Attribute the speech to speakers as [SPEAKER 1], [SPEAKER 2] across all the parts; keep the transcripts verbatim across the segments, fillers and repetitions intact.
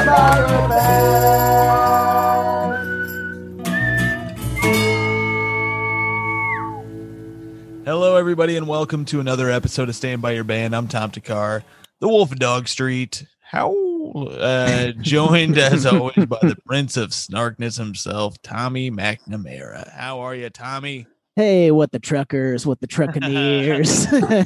[SPEAKER 1] Fire Band.
[SPEAKER 2] Hello, everybody, and welcome to another episode of Stand By Your Band. I'm Tom Takar, the Wolf of Dog Street. How uh, joined as always by the Prince of Snarkness himself, Tommy McNamara. How are you, Tommy?
[SPEAKER 3] Hey, what the truckers, what the truckaneers.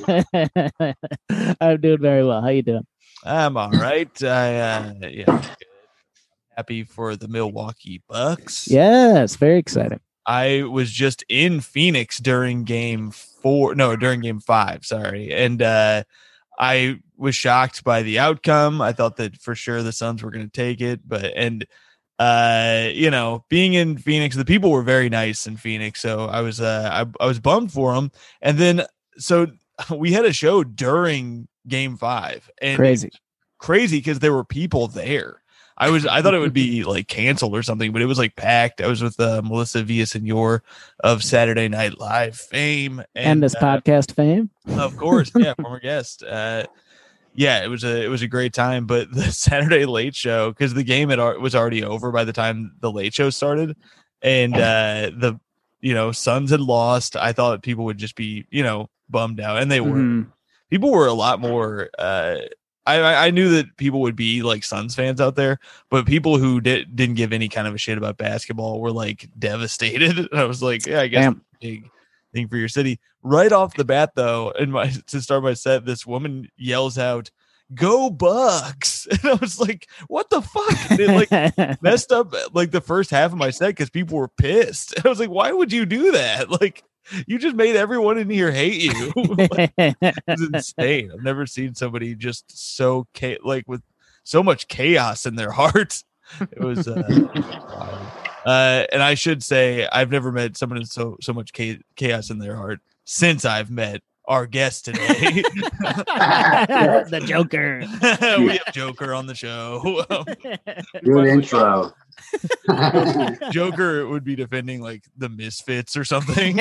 [SPEAKER 3] I'm doing very well. How you doing?
[SPEAKER 2] I'm all right. I uh, yeah, happy for the Milwaukee Bucks.
[SPEAKER 3] Yeah, it's very exciting.
[SPEAKER 2] I was just in Phoenix during game four, no, during game five, sorry. And uh, I was shocked by the outcome. I thought that for sure the Suns were going to take it, but, and, uh, you know, being in Phoenix, the people were very nice in Phoenix. So I was, uh, I, I was bummed for them. And then, so we had a show during game five and
[SPEAKER 3] crazy,
[SPEAKER 2] crazy because there were people there. I was I thought it would be like canceled or something, but it was like packed. I was with uh, Melissa Villasenor of Saturday Night Live fame and,
[SPEAKER 3] and this uh, podcast fame,
[SPEAKER 2] of course. Yeah, former guest. Uh, yeah, it was a it was a great time. But the Saturday Late Show, because the game had was already over by the time the Late Show started, and uh, the you know Suns had lost. I thought people would just be you know bummed out, and they were. Mm-hmm. People were a lot more. Uh, I, I knew that people would be like Suns fans out there, but people who did, didn't give any kind of a shit about basketball were like devastated. And I was like, yeah, I guess it's a big thing for your city. Right off the bat, though, and my to start my set, this woman yells out, "Go Bucks!" And I was like, what the fuck? And it like messed up like the first half of my set because people were pissed. And I was like, why would you do that? Like, you just made everyone in here hate you. Like, it's insane. I've never seen somebody just so cha- like with so much chaos in their heart. It was, uh, wild. Uh, and I should say I've never met someone with so so much chaos in their heart since I've met our guest today,
[SPEAKER 3] the Joker.
[SPEAKER 2] We have Joker on the show. Um,
[SPEAKER 1] Good intro.
[SPEAKER 2] Joker would be defending like the Misfits or something.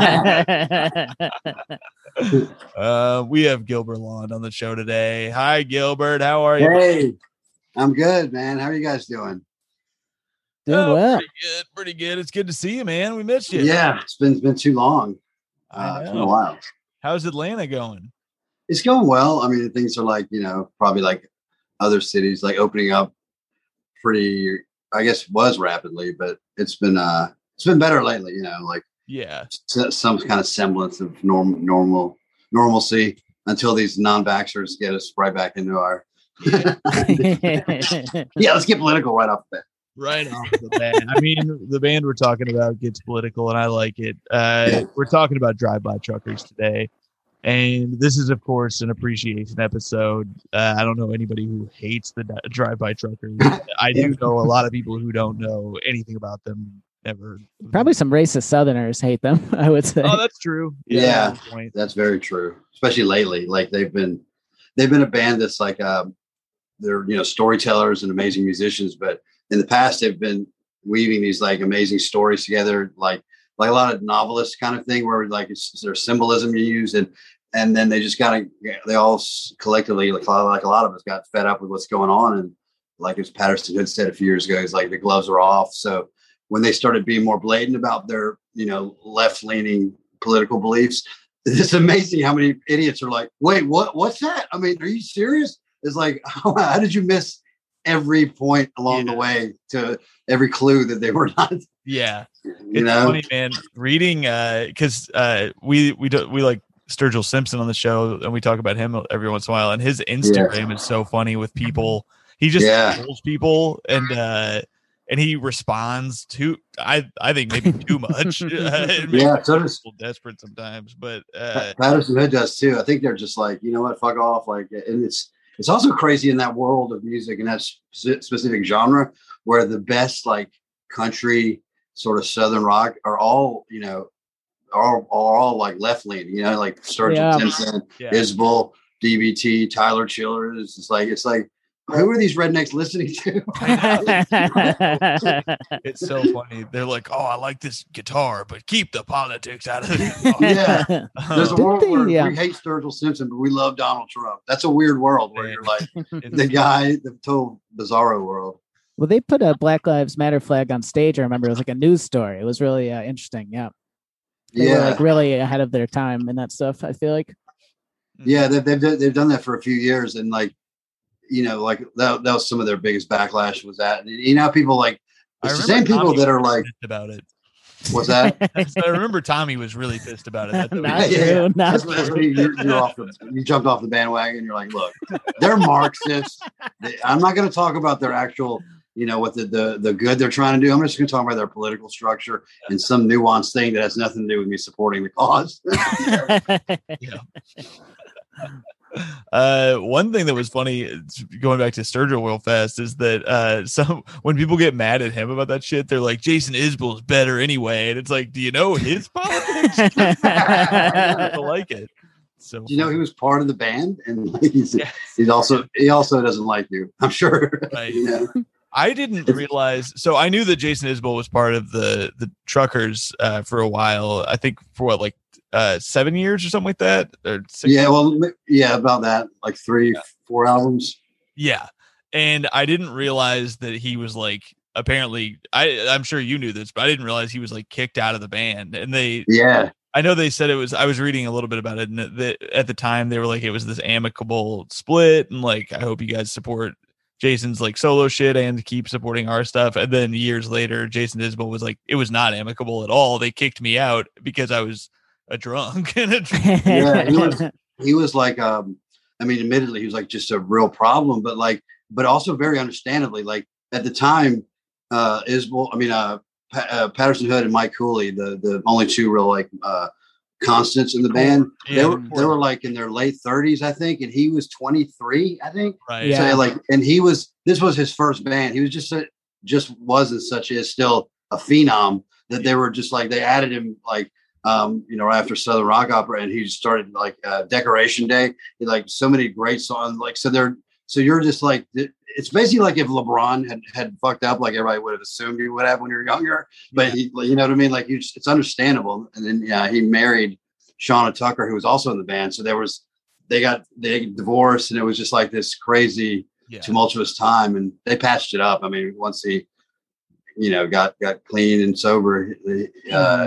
[SPEAKER 2] uh, we have Gilbert Lond on the show today. Hi, Gilbert. How are you?
[SPEAKER 1] Hey, I'm good, man. How are you guys doing?
[SPEAKER 3] Doing oh, well.
[SPEAKER 2] Pretty good. Pretty good. It's good to see you, man. We missed you.
[SPEAKER 1] Yeah, it's been it's been too long. Uh, it's been a while.
[SPEAKER 2] How's Atlanta going?
[SPEAKER 1] It's going well. I mean, things are like, you know, probably like other cities, like opening up pretty, I guess was rapidly, but it's been, uh, it's been better lately, you know, like,
[SPEAKER 2] yeah,
[SPEAKER 1] some kind of semblance of norm, normal normalcy until these non-vaxxers get us right back into our, yeah, yeah let's get political right off the bat.
[SPEAKER 2] Right off the bat. I mean, the band we're talking about gets political, and I like it. Uh, we're talking about drive-by truckers today, and this is, of course, an appreciation episode. Uh, I don't know anybody who hates the drive-by truckers. I do know a lot of people who don't know anything about them ever.
[SPEAKER 3] Probably some racist Southerners hate them, I would say.
[SPEAKER 2] Oh, that's true.
[SPEAKER 1] Yeah, yeah that's very true. Especially lately, like they've been, they've been a band that's like, uh, they're you know storytellers and amazing musicians, but in the past, they've been weaving these like amazing stories together, like like a lot of novelist kind of thing, where like it's, there's symbolism you use, and and then they just kind of they all collectively like like a lot of us got fed up with what's going on, and like as Patterson Hood said a few years ago, it's like the gloves were off. So when they started being more blatant about their you know left leaning political beliefs, it's amazing how many idiots are like, wait, what? What's that? I mean, are you serious? It's like, how, how did you miss every point along yeah. the way to every clue that they were not?
[SPEAKER 2] Yeah,
[SPEAKER 1] you
[SPEAKER 2] it's
[SPEAKER 1] know?
[SPEAKER 2] funny, man. Reading, uh, because uh, we we do we like Sturgill Simpson on the show, and we talk about him every once in a while. And his Instagram yeah. is so funny with people. He just
[SPEAKER 1] yeah.
[SPEAKER 2] trolls people, and uh, and he responds to I I think maybe too much. uh,
[SPEAKER 1] yeah, so does
[SPEAKER 2] people desperate sometimes, but uh,
[SPEAKER 1] Patterson Hood does too. I think they're just like, you know what, fuck off. Like, and it's. It's also crazy in that world of music and that sp- specific genre where the best like country sort of Southern rock are all, you know, are, are all like left leaning, you know, like Sturgill
[SPEAKER 3] yeah.
[SPEAKER 1] Simpson,
[SPEAKER 2] yeah.
[SPEAKER 1] Isbell, D B T, Tyler Childers. It's like, it's like who are these rednecks listening to?
[SPEAKER 2] It's so funny. They're like, oh, I like this guitar, but keep the politics out of it.
[SPEAKER 1] Yeah. There's a
[SPEAKER 3] Didn't
[SPEAKER 1] world
[SPEAKER 3] they-
[SPEAKER 1] where
[SPEAKER 3] yeah.
[SPEAKER 1] we hate Sturgill Simpson, but we love Donald Trump. That's a weird world where
[SPEAKER 2] Yeah.
[SPEAKER 1] you're like
[SPEAKER 2] It's-
[SPEAKER 1] the guy, the total bizarro world.
[SPEAKER 3] Well, they put a Black Lives Matter flag on stage. I remember it was like a news story. It was really uh, interesting. Yeah, they
[SPEAKER 1] Yeah.
[SPEAKER 3] were like really ahead of their time in that stuff. I feel like.
[SPEAKER 1] Yeah, they've, they've done- they've done that for a few years, and like, you know, like that, that was some of their biggest backlash was that. You know, people like
[SPEAKER 2] I
[SPEAKER 1] it's the
[SPEAKER 2] remember
[SPEAKER 1] same people
[SPEAKER 2] Tommy
[SPEAKER 1] that are
[SPEAKER 2] was
[SPEAKER 1] like,
[SPEAKER 2] pissed about it.
[SPEAKER 1] what's that?
[SPEAKER 2] I remember Tommy was really pissed about it. That's what
[SPEAKER 3] Not
[SPEAKER 2] he-
[SPEAKER 3] true.
[SPEAKER 1] Yeah,
[SPEAKER 3] Not
[SPEAKER 1] That's, that's
[SPEAKER 3] true.
[SPEAKER 1] what you, you're, you're off the, you jumped off the bandwagon. You're like, look, they're Marxists. They, I'm not going to talk about their actual, you know, what the, the the good they're trying to do. I'm just going to talk about their political structure and some nuanced thing that has nothing to do with me supporting the cause.
[SPEAKER 2] Uh, one thing that was funny, it's going back to Sturgill real fast, is that uh, some when people get mad at him about that shit, they're like, Jason Isbell's better anyway, and it's like, do you know his politics? I like it. So
[SPEAKER 1] Do you know he was part of the band, and like, he's
[SPEAKER 2] Yeah.
[SPEAKER 1] he's also he also doesn't like you. I'm sure.
[SPEAKER 2] Right.
[SPEAKER 1] You know?
[SPEAKER 2] I didn't realize. So I knew that Jason Isbell was part of the the Truckers uh, for a while. I think for what, like uh, seven years or something like that. Or six
[SPEAKER 1] Yeah, well, yeah, about that, like three, four albums.
[SPEAKER 2] Yeah. And I didn't realize that he was like, apparently, I, I'm sure you knew this, but I didn't realize he was like kicked out of the band. And they,
[SPEAKER 1] Yeah,
[SPEAKER 2] I know they said it was, I was reading a little bit about it, and that at the time they were like, it was this amicable split. And like, I hope you guys support Jason's like solo shit and keep supporting our stuff. And then years later, Jason Isbell was like, it was not amicable at all. They kicked me out because I was a drunk and a drunk.
[SPEAKER 1] Yeah, he was he was like, um, I mean, admittedly, he was like just a real problem, but like, but also very understandably, like at the time, uh, Isbell, I mean, uh, pa- uh, Patterson Hood and Mike Cooley, the the only two real like uh, constants in the band.
[SPEAKER 2] Yeah,
[SPEAKER 1] they were
[SPEAKER 2] of
[SPEAKER 1] they were
[SPEAKER 2] course.
[SPEAKER 1] like in their late thirties, I think, and he was twenty-three, I think.
[SPEAKER 2] Right.
[SPEAKER 3] Yeah.
[SPEAKER 1] So like, and he was this was his first band. He was just a, just wasn't such as still a phenom that they were just like they added him like um you know right after Southern Rock Opera, and he just started like uh, Decoration Day. He like so many great songs. Like so they're so you're just like it's basically like if LeBron had had fucked up, like everybody would have assumed he would have when you were younger. But
[SPEAKER 2] Yeah.
[SPEAKER 1] he, you know what I mean? Like you just, it's understandable. And then yeah, he married Shauna Tucker, who was also in the band. So there was they got they divorced, and it was just like this crazy
[SPEAKER 2] Yeah.
[SPEAKER 1] tumultuous time, and they patched it up. I mean, once he, you know, got got clean and sober, uh,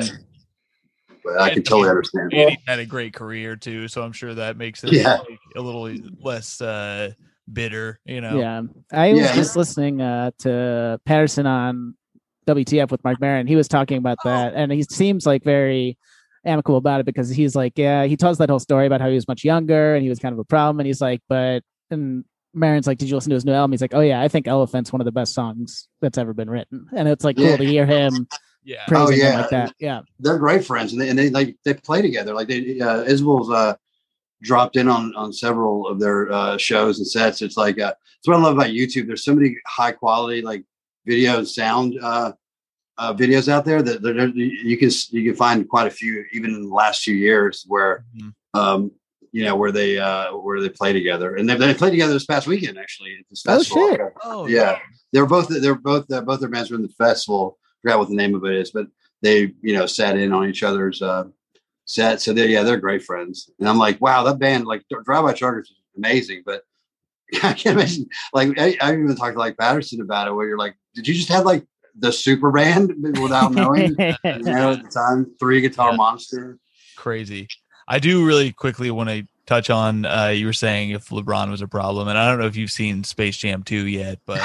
[SPEAKER 1] but I
[SPEAKER 2] And
[SPEAKER 1] can totally
[SPEAKER 2] he-
[SPEAKER 1] understand.
[SPEAKER 2] And he had a great career too, so I'm sure that makes it
[SPEAKER 1] Yeah.
[SPEAKER 2] like a little less uh, bitter, you know.
[SPEAKER 3] Yeah, I was
[SPEAKER 1] Yeah.
[SPEAKER 3] just listening uh, to Patterson on W T F with Mark Maron. He was talking about that, and he seems like very amicable about it because he's like, yeah, he tells that whole story about how he was much younger and he was kind of a problem, and he's like, but and Maron's like, did you listen to his new album? He's like, oh yeah, I think Elephant's one of the best songs that's ever been written, and it's like cool
[SPEAKER 1] Yeah.
[SPEAKER 3] to hear him
[SPEAKER 2] Yeah.
[SPEAKER 3] praising him
[SPEAKER 1] yeah.
[SPEAKER 3] like that. Yeah,
[SPEAKER 1] They're great friends, and they and they like they play together. Like they uh, Isbell's uh, dropped in on on several of their uh, shows and sets. It's like uh, it's what I love about YouTube. There's so many high quality like video and sound uh, uh, videos out there that they're, they're- you can you can find quite a few even in the last few years where
[SPEAKER 2] Mhm.
[SPEAKER 1] um, you know where they uh, where they play together, and they they played together this past weekend actually at this
[SPEAKER 3] Oh,
[SPEAKER 1] festival.
[SPEAKER 3] shit.
[SPEAKER 2] Oh
[SPEAKER 1] Yeah, they were both they were both uh, both their bands were in the festival. I forgot what the name of it is, but they you know sat in on each other's uh, set. So they yeah they're great friends, and I'm like, wow, that band like Drive By Truckers is amazing, but I can't imagine like I, I even talked to like Patterson about it, where you're like, did you just have like the super band without knowing? You know, at the time, three guitar
[SPEAKER 2] Yeah.
[SPEAKER 1] monster.
[SPEAKER 2] Crazy. I do really quickly want to touch on uh you were saying if LeBron was a problem, and I don't know if you've seen Space Jam two yet, but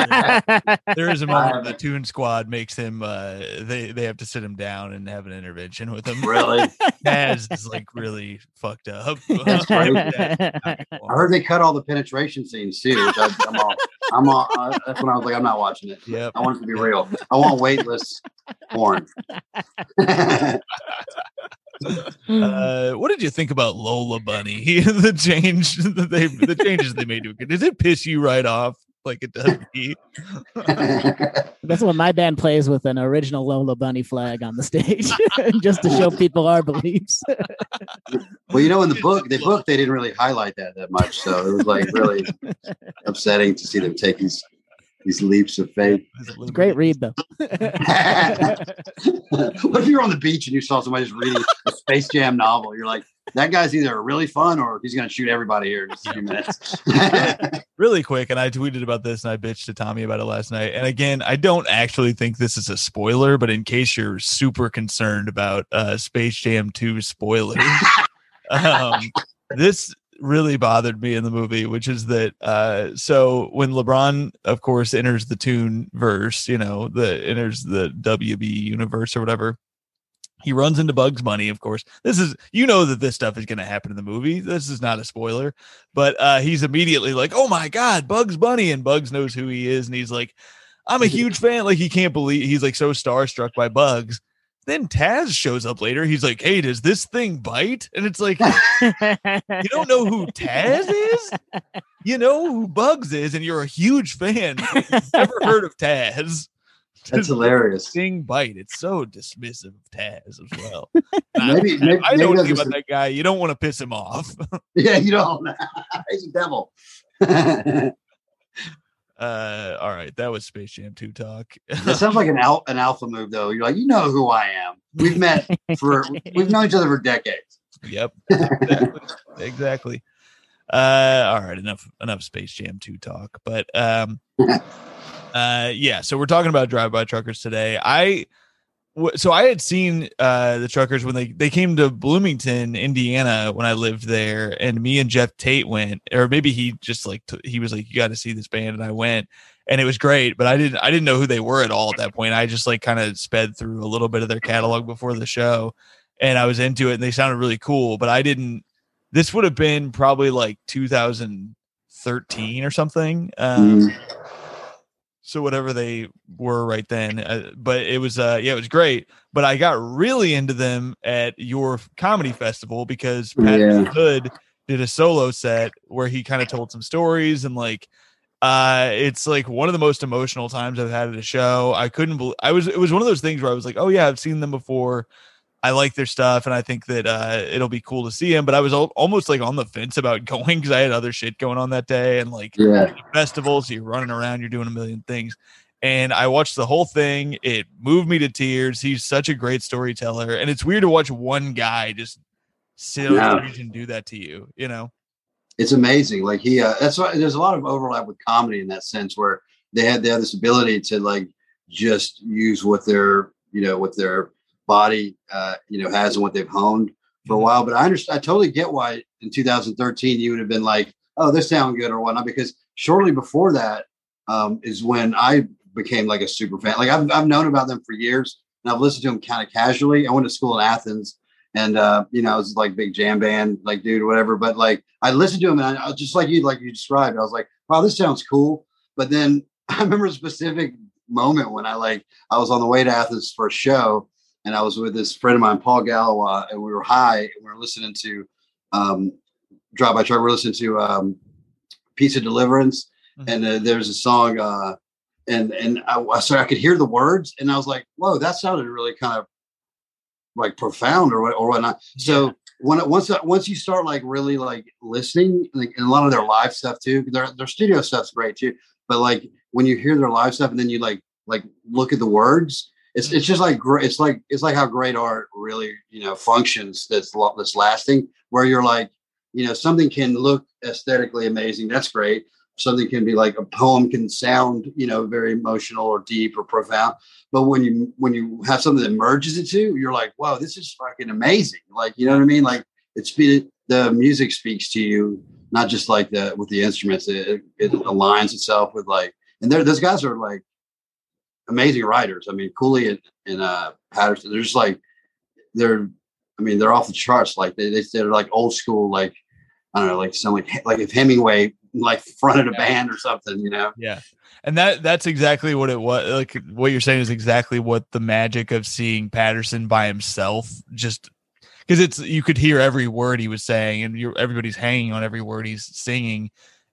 [SPEAKER 2] there is a moment where the Toon Squad makes him uh they they have to sit him down and have an intervention with him.
[SPEAKER 1] Really,
[SPEAKER 2] Taz is like really fucked up.
[SPEAKER 1] That's crazy.
[SPEAKER 2] Yeah.
[SPEAKER 1] I heard they cut all the penetration scenes too. Which I, I'm all, I'm all, uh, that's when I was like, I'm not watching it.
[SPEAKER 2] Yep.
[SPEAKER 1] I want it to be real. I want weightless porn.
[SPEAKER 2] Uh, what did you think about Lola Bunny? the change that they the changes they made to it. Did it piss you right off? like it does me.
[SPEAKER 3] That's when my band plays with an original Lola Bunny flag on the stage, just to show people our beliefs.
[SPEAKER 1] Well, you know, in the book, the book, they didn't really highlight that that much, so it was like really upsetting to see them take these these leaps of faith.
[SPEAKER 3] It's a great read, though.
[SPEAKER 1] What if you're on the beach and you saw somebody just reading a Space Jam novel? You're like, that guy's either really fun or he's going to shoot everybody here in just a few minutes.
[SPEAKER 2] Really quick, and I tweeted about this and I bitched to Tommy about it last night. And again, I don't actually think this is a spoiler, but in case you're super concerned about uh, Space Jam two spoilers, um, this really bothered me in the movie, which is that uh so when LeBron of course enters the Toon verse, you know, the enters the W B universe or whatever, he runs into Bugs Bunny. Of course, this is, you know, that this stuff is going to happen in the movie. This is not a spoiler, but uh he's immediately like, oh my god, Bugs Bunny, and Bugs knows who he is, and he's like, I'm a huge fan. Like, he can't believe, he's like so starstruck by Bugs. Then Taz shows up later. He's like, hey, does this thing bite? And it's like, you don't know who Taz is? You know who Bugs is, and you're a huge fan. You've never heard of Taz.
[SPEAKER 1] That's hilarious.
[SPEAKER 2] Thing bite. It's so dismissive of Taz as well.
[SPEAKER 1] maybe, maybe,
[SPEAKER 2] I know
[SPEAKER 1] maybe
[SPEAKER 2] about that guy. You don't want to piss him off.
[SPEAKER 1] Yeah, you don't. He's a devil.
[SPEAKER 2] Uh, all right, that was Space Jam two talk.
[SPEAKER 1] That sounds like an al- an alpha move, though. You're like, you know who I am. We've met for we've known each other for decades.
[SPEAKER 2] Yep, exactly. exactly. Uh, all right, enough enough Space Jam two talk. But um, uh, yeah. So we're talking about Drive By Truckers today. I so I had seen uh, the Truckers when they, they came to Bloomington, Indiana, when I lived there, and me and Jeff Tate went, or maybe he just like t- he was like, you got to see this band, and I went, and it was great, but I didn't I didn't know who they were at all at that point. I just like kind of sped through a little bit of their catalog before the show, and I was into it, and they sounded really cool, but I didn't. This would have been probably like two thousand thirteen or something. Um, mm. So whatever they were right then, uh, but it was, uh, yeah, it was great. But I got really into them at your comedy festival because Pat yeah. Hood did a solo set where he kind of told some stories, and like, uh, it's like one of the most emotional times I've had at a show. I couldn't believe I was, it was one of those things where I was like, oh yeah, I've seen them before. I like their stuff, and I think that uh, it'll be cool to see him. But I was al- almost like on the fence about going because I had other shit going on that day, and like
[SPEAKER 1] yeah.
[SPEAKER 2] festivals, so you're running around, you're doing a million things. And I watched the whole thing. It moved me to tears. He's such a great storyteller, and it's weird to watch one guy just sit on
[SPEAKER 1] yeah.
[SPEAKER 2] stage and do that to you. You know,
[SPEAKER 1] it's amazing. Like he, uh, that's why there's a lot of overlap with comedy in that sense, where they had they have this ability to like just use what their you know what their body uh you know has and what they've honed for a while. But I understand, I totally get why in two thousand thirteen you would have been like, oh, this sound good or whatnot, because shortly before that um is when I became like a super fan. Like I've, I've known about them for years, and I've listened to them kind of casually. I went to school in Athens, and uh you know I was like big jam band like dude or whatever, but like I listened to them, and I, I was just like you like you described, I was like, wow, this sounds cool. But then I remember a specific moment when I like I was on the way to Athens for a show, and I was with this friend of mine, Paul Galois, and we were high, and we were listening to um, Drive By Truck. We were listening to um, Piece of Deliverance, mm-hmm. and uh, there's a song, uh, and and I, so I could hear the words, and I was like, "Whoa, that sounded really kind of like profound or what or whatnot." Yeah. So when it, once once you start like really like listening, like, and a lot of their live stuff too, their their studio stuff's great too, but like when you hear their live stuff and then you like like look at the words. It's it's just like great. It's like it's like how great art really you know functions. That's that's lasting. Where you're like you know something can look aesthetically amazing. That's great. Something can be like a poem can sound you know very emotional or deep or profound. But when you when you have something that merges it two, you're like, whoa, this is fucking amazing. Like you know what I mean? Like it's the music speaks to you, not just like the with the instruments. It, it aligns itself with like, and there those guys are like. Amazing writers. I mean, Cooley and, and uh, Patterson, they're just like, they're, I mean, they're off the charts. Like they, they, they're like old school, like, I don't know, like some, like, like if Hemingway like fronted a yeah. band or something, you know?
[SPEAKER 2] Yeah. And that, that's exactly what it was. Like what you're saying is exactly what the magic of seeing Patterson by himself, just because it's, you could hear every word he was saying and you're, everybody's hanging on every word he's singing.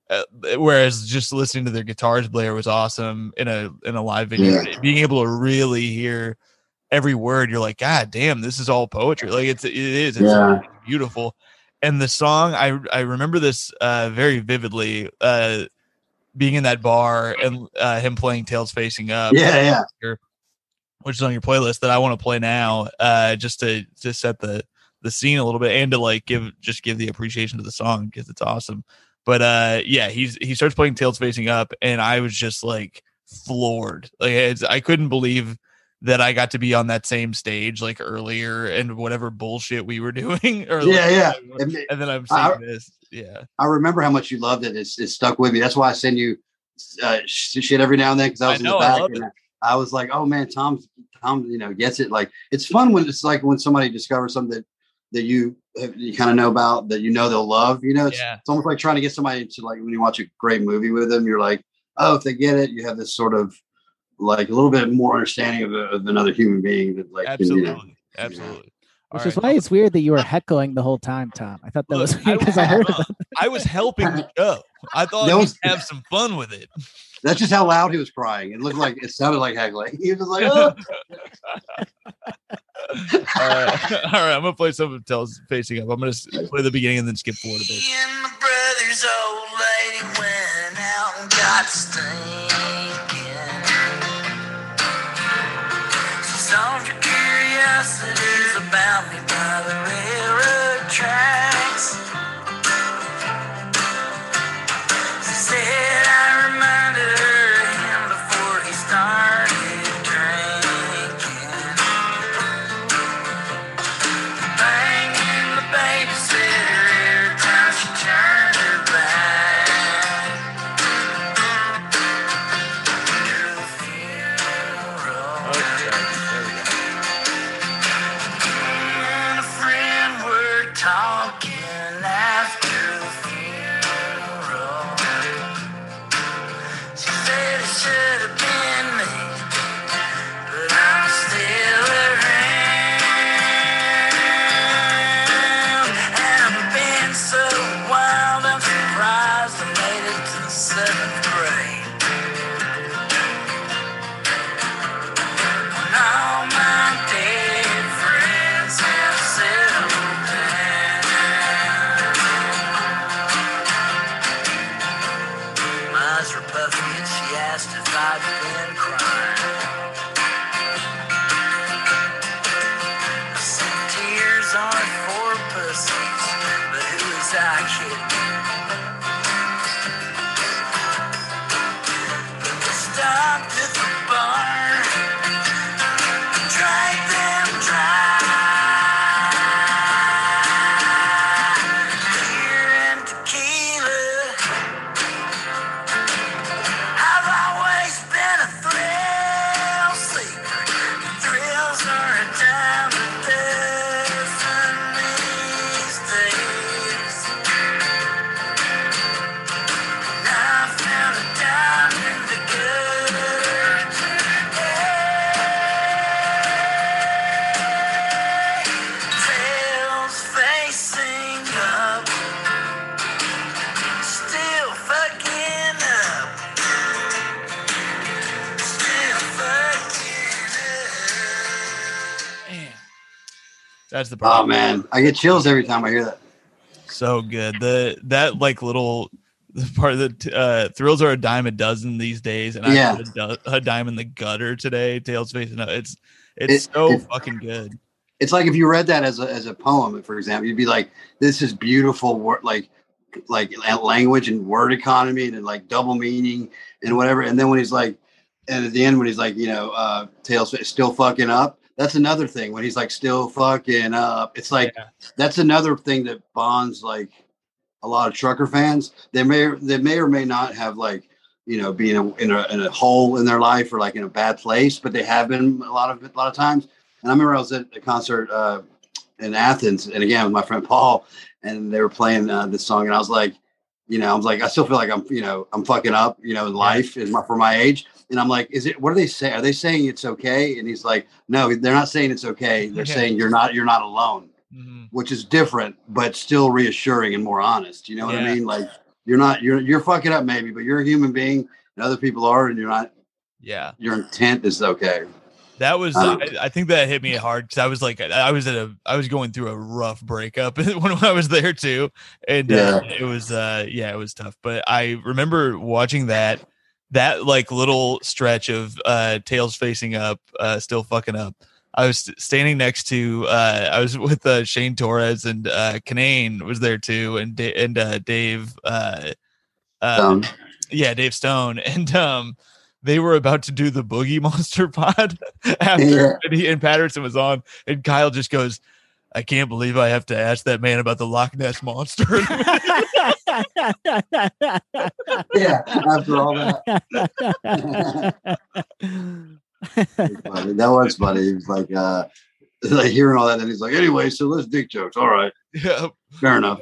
[SPEAKER 2] Uh, whereas just listening to their guitars player was awesome in a in a live video.
[SPEAKER 1] Yeah.
[SPEAKER 2] Being able to really hear every word, you're like, God damn, this is all poetry. Like it's it is it's
[SPEAKER 1] Yeah.
[SPEAKER 2] beautiful. And the song, I I remember this uh, very vividly. Uh, being in that bar and uh, him playing Tails Facing Up.
[SPEAKER 1] Yeah, yeah.
[SPEAKER 2] Which is on your playlist that I want to play now, uh, just to to set the the scene a little bit and to like give just give the appreciation to the song because it's awesome. But uh, yeah, he's he starts playing Tails Facing Up, and I was just like floored. Like it's, I couldn't believe that I got to be on that same stage like earlier and whatever bullshit we were doing. Or
[SPEAKER 1] yeah,
[SPEAKER 2] like,
[SPEAKER 1] yeah.
[SPEAKER 2] And, and then I'm seeing
[SPEAKER 1] I,
[SPEAKER 2] this. Yeah,
[SPEAKER 1] I remember how much you loved it. It's, it's stuck with me. That's why I send you uh, shit every now and then because I was I know, in the back. I, and I was like, oh man, Tom, Tom, you know, gets it. Like it's fun when it's like when somebody discovers something that, that you you kind of know about that you know they'll love. You know, it's,
[SPEAKER 2] yeah.
[SPEAKER 1] it's almost like trying to get somebody to like when you watch a great movie with them, you're like, oh, if they get it, you have this sort of like a little bit more understanding of, a, of another human being that like
[SPEAKER 2] absolutely,
[SPEAKER 1] you know,
[SPEAKER 2] absolutely.
[SPEAKER 1] You know.
[SPEAKER 3] Which is right. why it's weird that you were heckling the whole time, Tom. I thought that Look, was weird because I, I heard it.
[SPEAKER 2] I was helping the show. I thought
[SPEAKER 1] was,
[SPEAKER 2] he'd have some fun with it.
[SPEAKER 1] That's just how loud he was crying. It looked like it sounded like heckling. He was just like, oh.
[SPEAKER 2] uh, all right, I'm gonna play some of Tails Facing Up. I'm gonna play the beginning and then skip forward a bit.
[SPEAKER 4] Me and my brother's old lady went out and got stinking. Solve your curiosities about me by the railroad tracks. She said I reminded her of him before he started drinking. Banging the babysitter every time she turned her back. To the funeral.
[SPEAKER 2] Okay.
[SPEAKER 4] And a friend were talking after the funeral. She said it should have been me, but I'm still around. And I've been so wild, I'm surprised I made it to the seventh grade. When all my dead friends have settled down. My eyes were puffy and she asked if I'd been crying. I said tears aren't for pussies, but who is I kidding? But we stopped at the bar, drank them dry. Beer and tequila. I've always been a thrill seeker. Thrills are a dime a dozen these days. And I found a dime in the gutter. Tails facing up, still fucking up, still fucking up.
[SPEAKER 2] Man. That's the part.
[SPEAKER 1] Oh man, I get chills every time I hear that.
[SPEAKER 2] So good. The that like little the part of the uh, thrills are a dime a dozen these days, and I
[SPEAKER 1] Yeah.
[SPEAKER 2] put a, do- a dime in the gutter today. Tails Facing Up. It's it's
[SPEAKER 1] It-
[SPEAKER 2] so
[SPEAKER 1] it-
[SPEAKER 2] fucking good.
[SPEAKER 1] It's like if you read that as a as a poem, for example, you'd be like, "This is beautiful, word like like language and word economy and like double meaning and whatever." And then when he's like, and at the end when he's like, you know, uh, Tails still fucking up. That's another thing when he's like still fucking up. It's like
[SPEAKER 2] Yeah.
[SPEAKER 1] that's another thing that bonds like a lot of trucker fans. They may they may or may not have like you know being a, in a in a hole in their life or like in a bad place, but they have been a lot of a lot of times. And I remember I was at a concert uh, in Athens, and again with my friend Paul, and they were playing uh, this song, and I was like, you know, I was like, I still feel like I'm, you know, I'm fucking up, you know, in life is my for my age, and I'm like, is it? What do they say? Are they saying it's okay? And he's like, no, they're not saying it's okay. They're
[SPEAKER 2] Okay.
[SPEAKER 1] saying you're not, you're not alone,
[SPEAKER 2] Mhm.
[SPEAKER 1] which is different, but still reassuring and more honest. You know what
[SPEAKER 2] Yeah.
[SPEAKER 1] I mean? Like, you're not you're you're fucking up maybe, but you're a human being and other people are, and you're not.
[SPEAKER 2] Yeah,
[SPEAKER 1] your intent is okay.
[SPEAKER 2] that was.
[SPEAKER 1] Um,
[SPEAKER 2] I, I think that hit me hard because I was like, I was at a, I was going through a rough breakup when, when I was there too, and uh,
[SPEAKER 1] Yeah.
[SPEAKER 2] it was, uh, yeah, it was tough. But I remember watching that, that like little stretch of uh, tails facing up, uh, still fucking up. I was standing next to, uh, I was with uh, Shane Torres and uh, Kanane was there too, and Da- and uh, Dave, uh, uh,
[SPEAKER 1] um,
[SPEAKER 2] yeah, Dave Stone, and um, they were about to do the Boogie Monster pod after,
[SPEAKER 1] Yeah.
[SPEAKER 2] and, he, and Patterson was on, and Kyle just goes, "I can't believe I have to ask that man about the Loch Ness monster."
[SPEAKER 1] yeah. After all that, funny. That was funny. He was like, uh, like hearing all that, and he's like, "Anyway, so let's dick jokes. All right,
[SPEAKER 2] Yeah.
[SPEAKER 1] fair enough."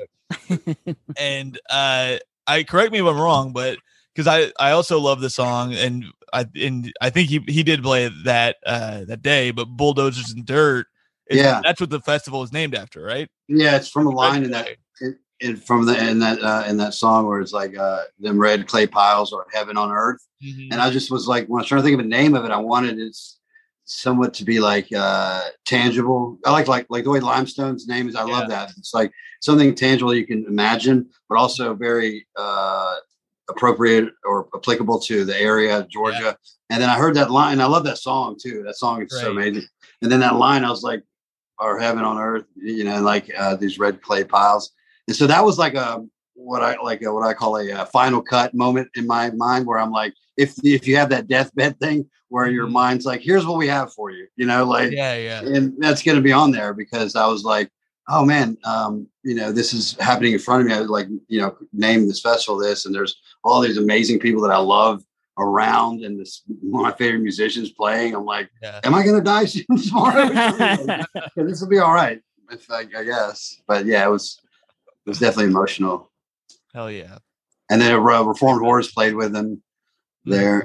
[SPEAKER 2] And uh, I correct me if I'm wrong, but because I, I also love the song, and I and I think he he did play it that uh, that day, but Bulldozers and Dirt, is,
[SPEAKER 1] Yeah.
[SPEAKER 2] that's what the festival is named after, right?
[SPEAKER 1] Yeah, it's from a line
[SPEAKER 2] Red
[SPEAKER 1] in that
[SPEAKER 2] clay.
[SPEAKER 1] in, in, from the in that uh, in that song where it's like uh, them red clay piles are heaven on earth.
[SPEAKER 2] Mhm.
[SPEAKER 1] And I just was like, when I was trying to think of a name of it, I wanted it somewhat to be like uh, tangible. I like like like the way Limestone's name is. I
[SPEAKER 2] Yeah.
[SPEAKER 1] love that. It's like something tangible you can imagine, but also very uh, appropriate or applicable to the area, Georgia.
[SPEAKER 2] Yeah.
[SPEAKER 1] And then I heard that line, and I love that song too. That song is so
[SPEAKER 2] Right.
[SPEAKER 1] amazing. And then that line, I was like, "Our heaven on earth," you know, like uh, these red clay piles. And so that was like a what I like a, what I call a, uh final cut moment in my mind, where I'm like, if if you have that deathbed thing where your
[SPEAKER 2] Mhm.
[SPEAKER 1] mind's like, here's what we have for you, you know, like,
[SPEAKER 2] Yeah, yeah.
[SPEAKER 1] and that's going to be on there because I was like, oh man, um, you know, this is happening in front of me. I was like, you know, name this festival this, and there's all these amazing people that I love around, and this one of my favorite musicians playing. I'm like,
[SPEAKER 2] Yeah.
[SPEAKER 1] am I going to die soon tomorrow? Yeah, this will be all right, if I, I guess. But yeah, it was it was definitely emotional.
[SPEAKER 2] Hell yeah.
[SPEAKER 1] And then a uh, Reformed Horse played with them there.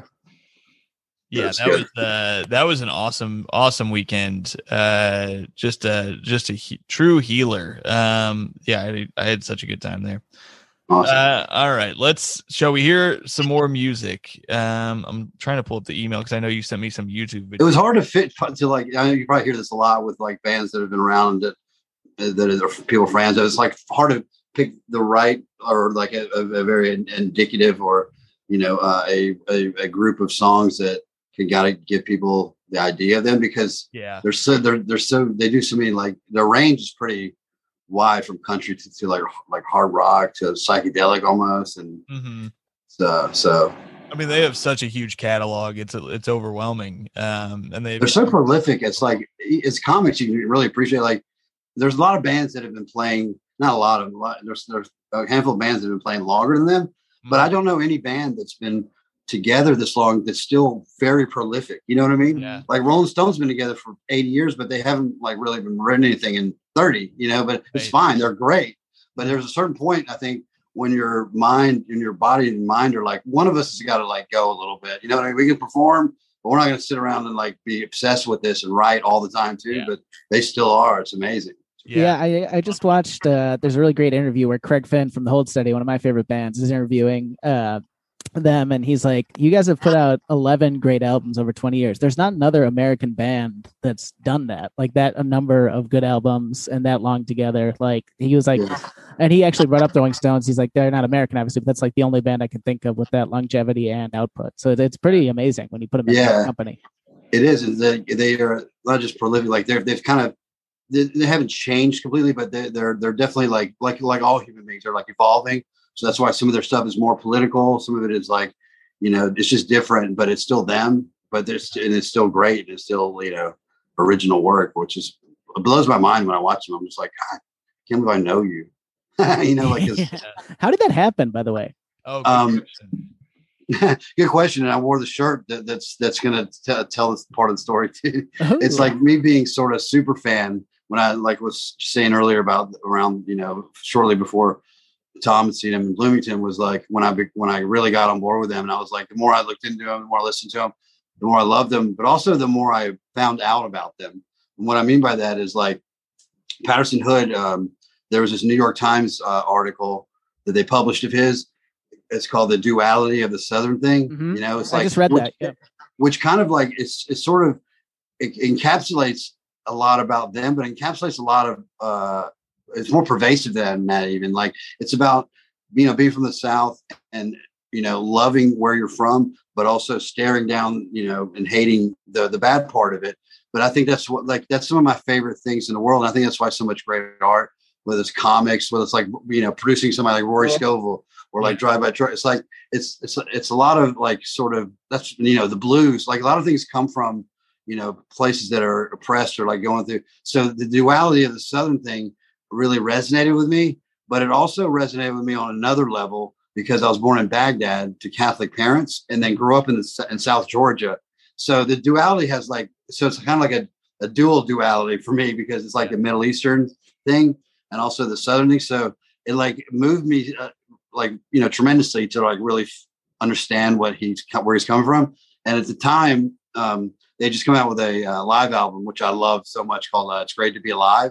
[SPEAKER 2] Yeah,
[SPEAKER 1] That's
[SPEAKER 2] that
[SPEAKER 1] good.
[SPEAKER 2] was uh, that was an awesome, awesome weekend. Uh, just a just a he- true healer. Um, yeah, I, I had such a good time there.
[SPEAKER 1] Awesome.
[SPEAKER 2] Uh, all right, let's. Shall we hear some more music? Um, I'm trying to pull up the email because I know you sent me some YouTube videos.
[SPEAKER 1] It was hard to fit to like. I know you probably hear this a lot with like bands that have been around that that are people fans. It's like hard to pick the right or like a, a, a very indicative or you know uh, a, a a group of songs that can gotta give people the idea of them because
[SPEAKER 2] Yeah,
[SPEAKER 1] they're so they're they're so they do so many like their range is pretty wide from country to, to like like hard rock to psychedelic almost and
[SPEAKER 2] hmm
[SPEAKER 1] so so
[SPEAKER 2] I mean they have such a huge catalog. It's it's overwhelming. Um, and they
[SPEAKER 1] they're so prolific. It's like it's comics you can really appreciate. Like there's a lot of bands that have been playing, not a lot of a lot, there's there's a handful of bands that have been playing longer than them, but I don't know any band that's been together this long that's still very prolific. You know what I mean?
[SPEAKER 2] Yeah.
[SPEAKER 1] Like Rolling Stones been together for eighty years, but they haven't like really been written anything in thirty, you know, but it's
[SPEAKER 2] Right.
[SPEAKER 1] fine. They're great. But there's a certain point, I think, when your mind and your body and mind are like, one of us has got to like go a little bit. You know what I mean? We can perform, but we're not going to sit around and like be obsessed with this and write all the time too.
[SPEAKER 2] Yeah.
[SPEAKER 1] But they still are. It's amazing.
[SPEAKER 3] Yeah, I, I just watched. Uh, there's a really great interview where Craig Finn from the Hold Steady, one of my favorite bands, is interviewing uh, them, and he's like, "You guys have put out eleven great albums over twenty years. There's not another American band that's done that, like that, a number of good albums and that long together." Like he was like,
[SPEAKER 1] Yeah.
[SPEAKER 3] and he actually brought up the Rolling Stones. He's like, they're not American, obviously, but that's like the only band I can think of with that longevity and output. So it- it's pretty amazing when you put them in
[SPEAKER 1] Yeah.
[SPEAKER 3] a company.
[SPEAKER 1] It is. is They, they are not just prolific. Like they're, they've kind of, they, they haven't changed completely, but they, they're, they're definitely like, like, like all human beings are like evolving. So that's why some of their stuff is more political. Some of it is like, you know, it's just different, but it's still them, but there's, and it's still great. It's still, you know, original work, which is, it blows my mind when I watch them. I'm just like, God, I can't believe I know you. you know, like, 'cause-
[SPEAKER 3] How did that happen, by the way?
[SPEAKER 2] Oh, good
[SPEAKER 1] Um,
[SPEAKER 2] question.
[SPEAKER 1] good question. And I wore the shirt that, that's, that's going to tell this part of the story too. It's
[SPEAKER 3] Oh.
[SPEAKER 1] like me being sort of super fan when I like was saying earlier about around, you know, shortly before Tom had seen him in Bloomington was like when I, be- when I really got on board with them. And I was like, the more I looked into them, the more I listened to them, the more I loved them, but also the more I found out about them. And what I mean by that is like Patterson Hood. Um, there was this New York Times uh, article that they published of his, it's called the duality of the Southern thing.
[SPEAKER 3] Mhm.
[SPEAKER 1] You know, it's
[SPEAKER 3] I
[SPEAKER 1] like
[SPEAKER 3] just read
[SPEAKER 1] which,
[SPEAKER 3] that. Yeah.
[SPEAKER 1] which kind of like it's it's sort of it encapsulates a lot about them, but encapsulates a lot of uh, it's more pervasive than that. Even like it's about you know being from the South and you know loving where you're from, but also staring down you know and hating the the bad part of it. But I think that's what like that's some of my favorite things in the world. And I think that's why so much great art, whether it's comics, whether it's like you know producing somebody like Rory Scovel or like Drive By Truck. It's like it's it's it's a lot of like sort of that's you know the blues. Like a lot of things come from you know places that are oppressed or like going through. So the duality of the Southern thing really resonated with me, but it also resonated with me on another level because I was born in Baghdad to Catholic parents and then grew up in the in South Georgia. So the duality has like, so it's kind of like a, a dual duality for me because it's like a Middle Eastern thing and also the Southern thing. So it like moved me uh, like, you know, tremendously to like really f- understand what he's, where he's coming from. And at the time, um, they just come out with a uh, live album, which I love so much called uh, It's Great to Be Alive.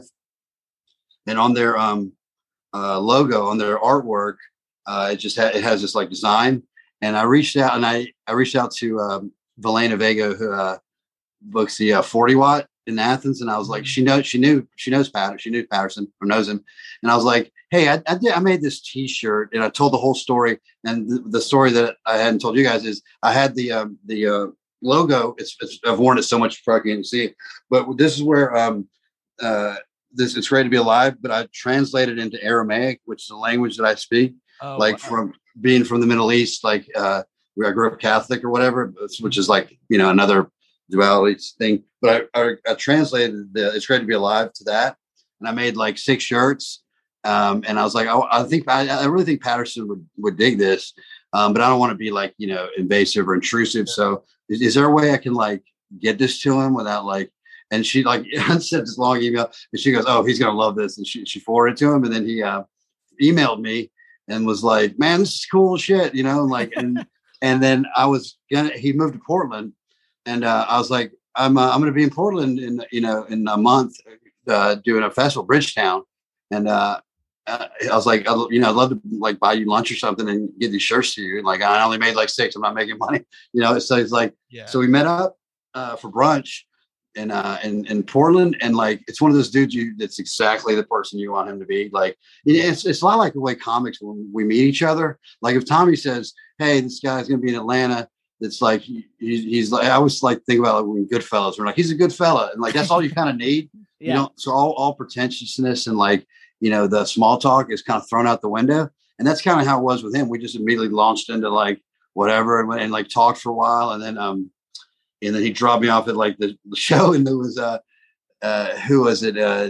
[SPEAKER 1] And on their um, uh, logo, on their artwork, uh, it just ha- it has this like design. And I reached out and I, I reached out to, um, Valena Vega, who uh, books the uh, forty watt in Athens, and I was like, she knows, she knew, she knows Patterson, she knew Patterson or knows him, and I was like, hey, I, I did, I made this T-shirt, and I told the whole story, and the, the story that I hadn't told you guys is I had the um, the uh, logo. It's, it's I've worn it so much, you can't see it, but this is where um uh this It's Great to Be Alive, but I translated into Aramaic, which is a language that I speak,
[SPEAKER 2] Oh,
[SPEAKER 1] like
[SPEAKER 2] wow.
[SPEAKER 1] from being from the Middle East, like. uh where I grew up Catholic or whatever, which is like, you know, another duality thing. But I, I, I translated the It's Great to Be Alive to that. And I made like six shirts. Um, and I was like, oh, I think, I, I really think Patterson would, would dig this. Um, but I don't want to be like, you know, invasive or intrusive. So is, is there a way I can like get this to him without like, and she like I sent this long email and she goes, oh, he's going to love this. And she, she forwarded it to him. And then he uh, emailed me and was like, man, this is cool shit, you know, and like, and, And then I was gonna. He moved to Portland, and uh, I was like, "I'm uh, I'm going to be in Portland in you know in a month, uh, doing a festival, Bridgetown." And uh, uh, I was like, I'd, "You know, I'd love to like buy you lunch or something and get these shirts to you." And like, I only made like six. I'm not making money, you know. So it's like,
[SPEAKER 2] Yeah.
[SPEAKER 1] so we met up uh, for brunch in uh, in in Portland, and like, it's one of those dudes you that's exactly the person you want him to be. Like, it's it's a lot like the way comics when we meet each other. Like if Tommy says, hey, this guy's going to be in Atlanta. It's like, he, he's like, I always like think about like when Goodfellas, we're like, he's a good fella. And like, that's all you kind of need.
[SPEAKER 3] Yeah.
[SPEAKER 1] You know, so all, all pretentiousness and like, you know, the small talk is kind of thrown out the window. And that's kind of how it was with him. We just immediately launched into like whatever and, and like talked for a while. And then, um, and then he dropped me off at like the, the show. And there was, uh, uh, who was it? Uh,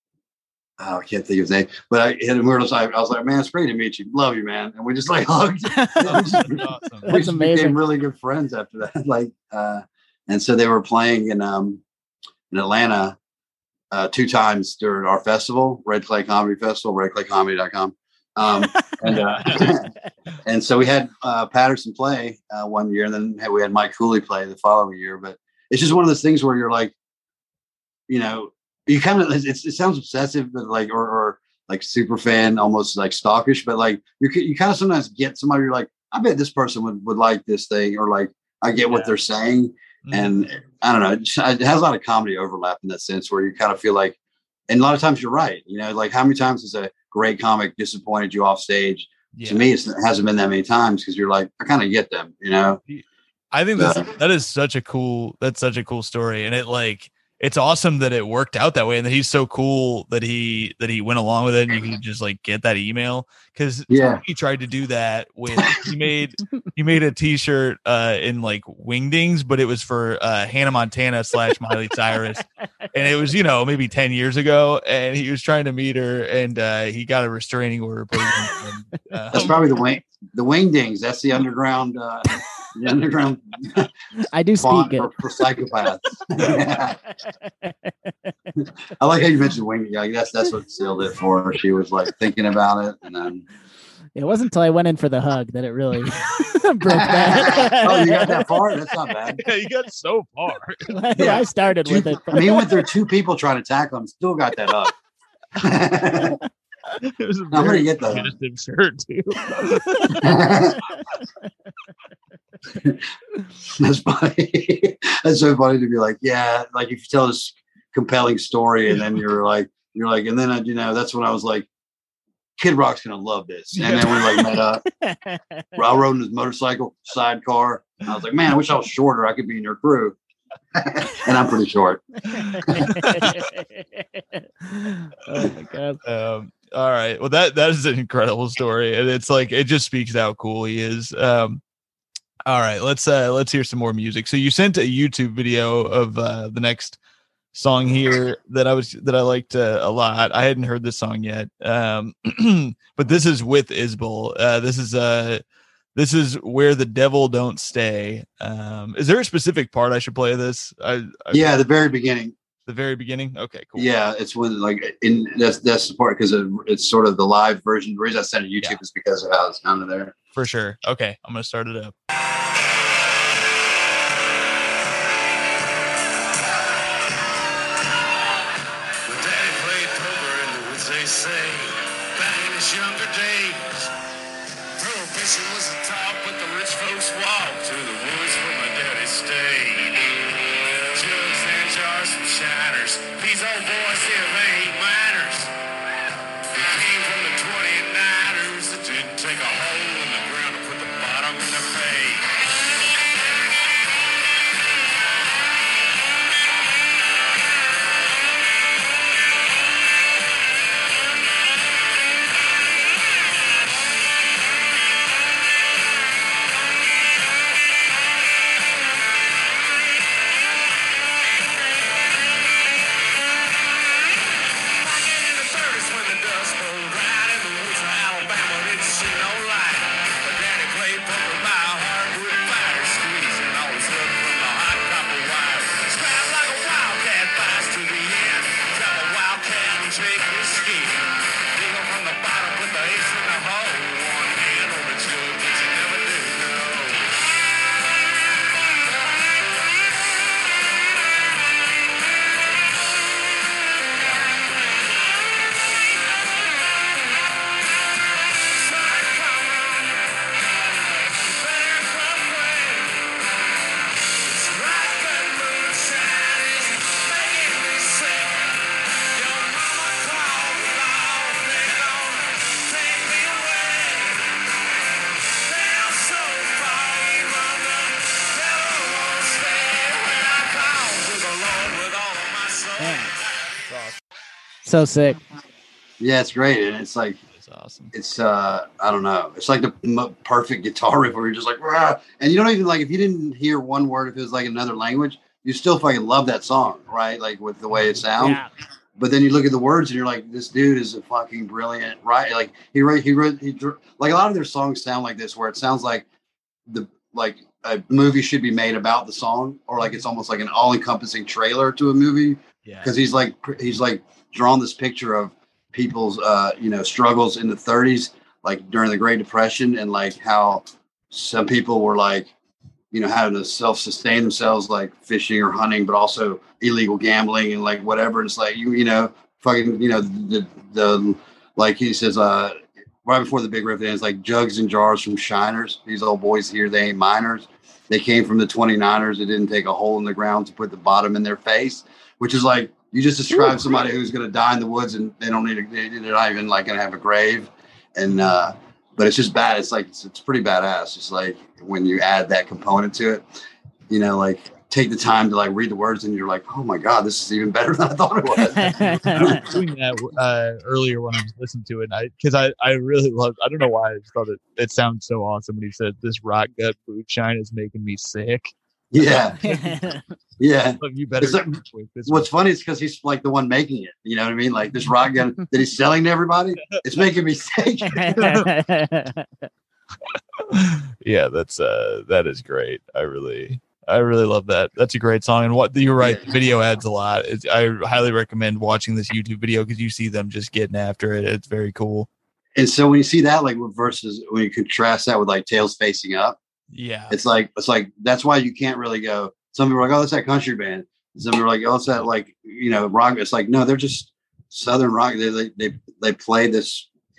[SPEAKER 1] Oh, I can't think of his name, but I hit him. I was like, I was like, man, it's great to meet you. Love you, man. And we just like hugged.
[SPEAKER 2] That's awesome.
[SPEAKER 1] we
[SPEAKER 3] That's
[SPEAKER 1] just
[SPEAKER 3] amazing.
[SPEAKER 1] became really good friends after that. Like, uh, and so they were playing in um in Atlanta uh, two times during our festival, Red Clay Comedy Festival, red clay comedy dot com. Um, and uh, and so we had uh, Patterson play uh, one year, and then we had Mike Cooley play the following year. But it's just one of those things where you're like, you know. You kind of, it sounds obsessive, but like, or, or like super fan, almost like stalkish, but like you you kind of sometimes get somebody you're like, I bet this person would, would like this thing, or like, I get what
[SPEAKER 2] Yeah.
[SPEAKER 1] they're saying.
[SPEAKER 2] Mhm.
[SPEAKER 1] And I don't know, it, just, it has a lot of comedy overlap in that sense where you kind of feel like, and a lot of times you're right. You know, like how many times has a great comic disappointed you off stage?
[SPEAKER 2] Yeah.
[SPEAKER 1] To me, it's, it hasn't been that many times because you're like, I kind of get them, you know?
[SPEAKER 2] I think that's
[SPEAKER 1] Yeah.
[SPEAKER 2] that is such a cool that's such a cool story, and it like it's awesome that it worked out that way, and that he's so cool that he that he went along with it, and you could just like get that email because
[SPEAKER 1] Yeah.
[SPEAKER 2] he tried to do that with he made he made a T-shirt uh, in like Wingdings, but it was for uh, Hannah Montana slash Miley Cyrus, and it was you know maybe ten years ago, and he was trying to meet her, and uh, he got a restraining order put in. And, uh,
[SPEAKER 1] That's probably the wing, the Wingdings. That's the underground, uh, the underground
[SPEAKER 3] I do
[SPEAKER 1] font
[SPEAKER 3] speak it.
[SPEAKER 1] for, for psychopaths. Yeah. I like how you mentioned Wing. Like that's that's what sealed it for her. She was like thinking about it, and then
[SPEAKER 3] It wasn't until I went in for the hug that it really broke that.
[SPEAKER 1] oh, you got that far? That's not bad.
[SPEAKER 2] yeah, you got so far.
[SPEAKER 3] I started
[SPEAKER 1] Two,
[SPEAKER 3] with it.
[SPEAKER 1] I mean, went there two people trying to tackle him, still got that up.
[SPEAKER 2] It was a
[SPEAKER 1] I'm
[SPEAKER 2] very
[SPEAKER 1] gonna get those.
[SPEAKER 2] suggestive shirt too.
[SPEAKER 1] That's funny. That's so funny to be like, yeah, like if you tell this compelling story and then you're like, you're like, and then I, you know, that's when I was like, Kid Rock's gonna love this. And then we like met up. I rode in his motorcycle sidecar. And I was like, man, I wish I was shorter. I could be in your crew. And I'm pretty short.
[SPEAKER 3] Oh my god.
[SPEAKER 2] Um, all right. Well, that that is an incredible story, and it's like it just speaks to how cool he is. Um, all right, let's uh, let's hear some more music. So you sent a YouTube video of uh, the next song here that I was that I liked uh, a lot. I hadn't heard this song yet, um, but this is with Isbell. Uh, this is uh this is Where the Devil Don't Stay. Um, is there a specific part I should play of this? I, I
[SPEAKER 1] Yeah, the very beginning.
[SPEAKER 2] the very beginning. Okay, cool.
[SPEAKER 1] Yeah, it's when like in that's that's the part because it, it's sort of the live version. The reason I sent it to YouTube
[SPEAKER 2] Yeah.
[SPEAKER 1] is because of how it sounded there.
[SPEAKER 2] For sure. Okay, I'm gonna start it up.
[SPEAKER 4] My daddy played poker in the woods, they say, back in his younger days. Prohibition was the talk, but the rich folks walked to the woods where my daddy stayed. Jugs and jars and shiners, these old boys here, they ain't miners. They came from the twenty-niners that didn't take a hole in the ground to put the bottom in their pay. In the thirties when the dust rolled right in the woods of Alabama, didn't see no light. But daddy played poker by a hardwood fire, squeezing always up from the hot copper wire. Scrap like a wildcat, fast to the end. Drop a wildcat and take his skin. Dig up from the bottom, put the ace in the hole. One hand on the jug, but you never do know.
[SPEAKER 3] Man. So sick.
[SPEAKER 1] Yeah, it's great, and it's like
[SPEAKER 2] That's awesome.
[SPEAKER 1] it's uh I don't know, it's like the m- perfect guitar riff where you're just like, rah! And you don't even like if you didn't hear one word, if it was like another language, you still fucking love that song, right? Like with the way it sounds.
[SPEAKER 3] Yeah.
[SPEAKER 1] But then you look at the words and you're like, this dude is a fucking brilliant, right? Like he wrote, he wrote, he dr- like a lot of their songs sound like this, where it sounds like the like a movie should be made about the song, or like it's almost like an all-encompassing trailer to a movie.
[SPEAKER 2] Yeah.
[SPEAKER 1] Because he's like he's like drawn this picture of people's uh you know struggles in the thirties, like during the Great Depression, and like how some people were like you know having to self-sustain themselves, like fishing or hunting, but also illegal gambling and like whatever. And it's like you you know fucking you know the the like he says uh right before the big riff ends, like jugs and jars from shiners. These old boys here, they ain't miners. They came from the twenty-niners. It didn't take a hole in the ground to put the bottom in their face, which is like, you just describe somebody who's going to die in the woods and they don't need a, they're not even like going to have a grave. And, uh, but it's just bad. It's like, it's, it's pretty badass. It's like when you add that component to it, you know, like take the time to like read the words and you're like, oh my God, this is even better than I thought it was.
[SPEAKER 2] I was doing that uh, earlier when I was listening to it, and I because I, I really loved. I don't know why I just thought it it sounds so awesome when he said this rock gut boot shine is making me sick.
[SPEAKER 1] Yeah. Yeah.
[SPEAKER 2] Love you better.
[SPEAKER 1] It's like-
[SPEAKER 2] with this
[SPEAKER 1] What's funny is because he's like the one making it. You know what I mean? Like this rock gun that he's selling to everybody. It's making me sick.
[SPEAKER 2] yeah, that's uh that is great. I really I really love that. That's a great song. And what you're right, the video adds a lot. It's, I highly recommend watching this YouTube video because you see them just getting after it. It's very cool.
[SPEAKER 1] And so when you see that, like versus when you contrast that with like Tails Facing Up,
[SPEAKER 2] Yeah.
[SPEAKER 1] it's like it's like that's why you can't really go. Some people are like, oh, that's that country band. Some people are like, oh, it's that like you know rock. It's like no, they're just Southern rock. They they they, they play this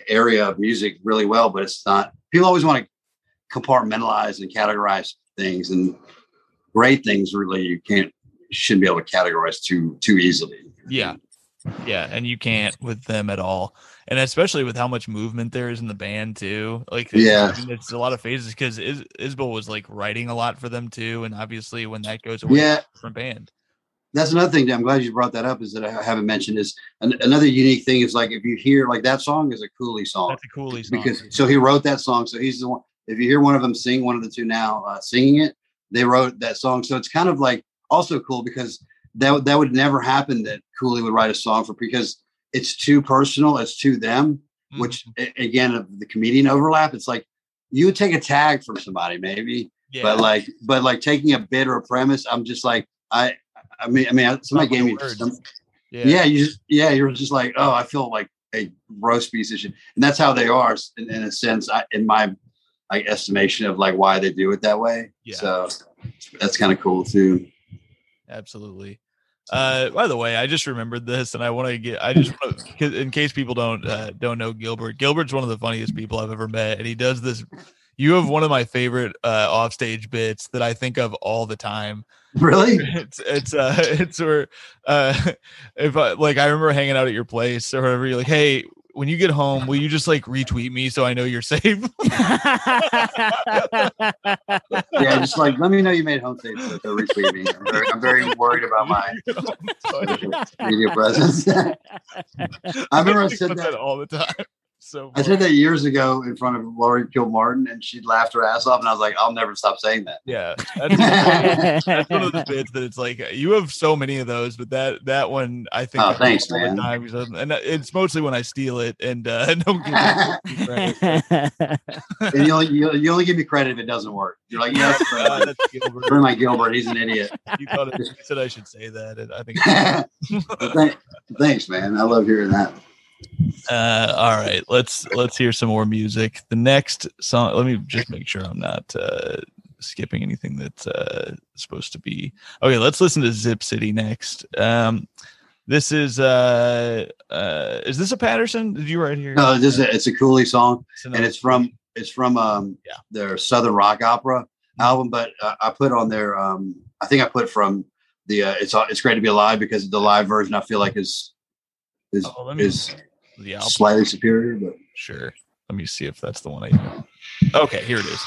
[SPEAKER 1] area of music really well, but it's not. People always want to compartmentalize and categorize things, and great things really you can't you shouldn't be able to categorize too too easily.
[SPEAKER 2] Yeah. Yeah, and you can't with them at all, and especially with how much movement there is in the band too. Like, it's,
[SPEAKER 1] yeah,
[SPEAKER 2] I mean, it's a lot of phases because Is- Isbell was like writing a lot for them too, and obviously when that goes away,
[SPEAKER 1] yeah,
[SPEAKER 2] it's a different band.
[SPEAKER 1] That's another thing. I'm glad you brought that up. Is that I haven't mentioned is an, another unique thing is like if you hear like that song is a Cooley song.
[SPEAKER 2] That's a Cooley song
[SPEAKER 1] because so he wrote that song. So he's the one. If you hear one of them sing, one of the two now uh, singing it, they wrote that song. So it's kind of like also cool because that that would never happen that Cooley would write a song for because it's too personal. It's to them, mm-hmm. which a, again, of the comedian overlap. It's like you would take a tag from somebody maybe, yeah. but like, but like taking a bit or a premise, I'm just like, I, I mean, I mean, somebody gave me, some, yeah. yeah, you just, yeah, you're just like, oh, I feel like a roast piece of shit. And that's how they are in, in a sense, I, in my like estimation of like why they do it that way. Yeah. So that's kind of cool too.
[SPEAKER 2] Absolutely. Uh, by the way, I just remembered this, and I want to get. I just want to, in case people don't uh, don't know Gilbert. Gilbert's one of the funniest people I've ever met, and he does this. You have one of my favorite uh, offstage bits that I think of all the time.
[SPEAKER 1] Really?
[SPEAKER 2] It's it's uh it's where uh if I like I remember hanging out at your place or whatever. You're like, hey, when you get home, will you just like retweet me so I know you're safe?
[SPEAKER 1] Yeah, just like let me know you made home safe so they'll retweet me. I'm very, I'm very worried about my media presence. I remember I said that,
[SPEAKER 2] that all the time. So
[SPEAKER 1] I said that years ago in front of Laurie Kilmartin, and she laughed her ass off, and I was like, I'll never stop saying that.
[SPEAKER 2] Yeah, that's, that's one of the bits that it's like you have so many of those, but that that one I think
[SPEAKER 1] oh, thanks,
[SPEAKER 2] all
[SPEAKER 1] man.
[SPEAKER 2] the time, and it's mostly when I steal it and uh, don't give me credit.
[SPEAKER 1] And you only you, you only give me credit if it doesn't work. You're like, yeah, uh, for my Gilbert, he's an idiot.
[SPEAKER 2] You thought it, you said I should say that, and I think.
[SPEAKER 1] Thanks, thanks, man. I love hearing that.
[SPEAKER 2] Uh, all right, let's let's hear some more music. The next song, let me just make sure I'm not uh, skipping anything that's uh, supposed to be. Okay, let's listen to Zip City next. Um, this is uh, uh, is this a Patterson? Did you write here?
[SPEAKER 1] No, this is a, it's a Cooley song, it's and it's from it's from um,
[SPEAKER 2] yeah.
[SPEAKER 1] their Southern Rock Opera mm-hmm. album. But uh, I put on their um, I think I put from the uh, it's it's great to be alive because the live version I feel like is is
[SPEAKER 2] oh, me,
[SPEAKER 1] is.
[SPEAKER 2] The
[SPEAKER 1] slightly superior, but
[SPEAKER 2] sure. Let me see if that's the one I know. Okay, here it is.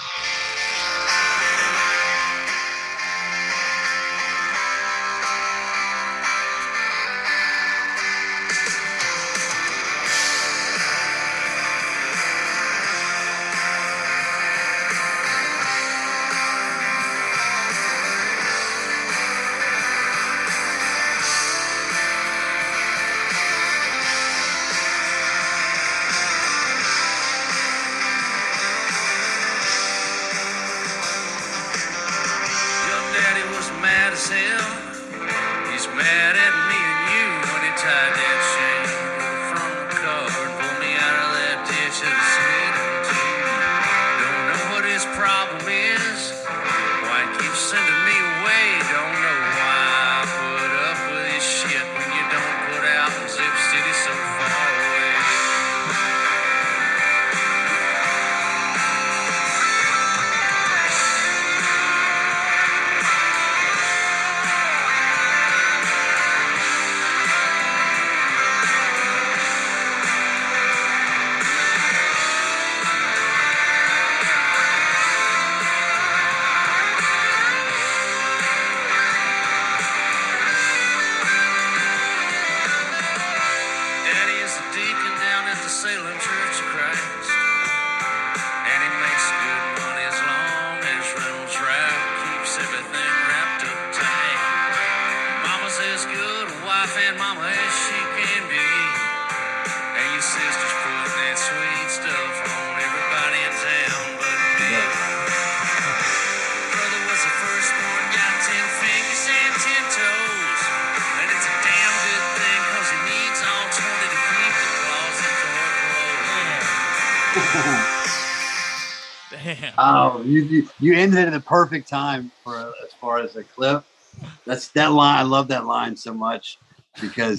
[SPEAKER 1] Damn. Oh, you, you you ended it at the perfect time for as far as a clip. That's that line. I love that line so much because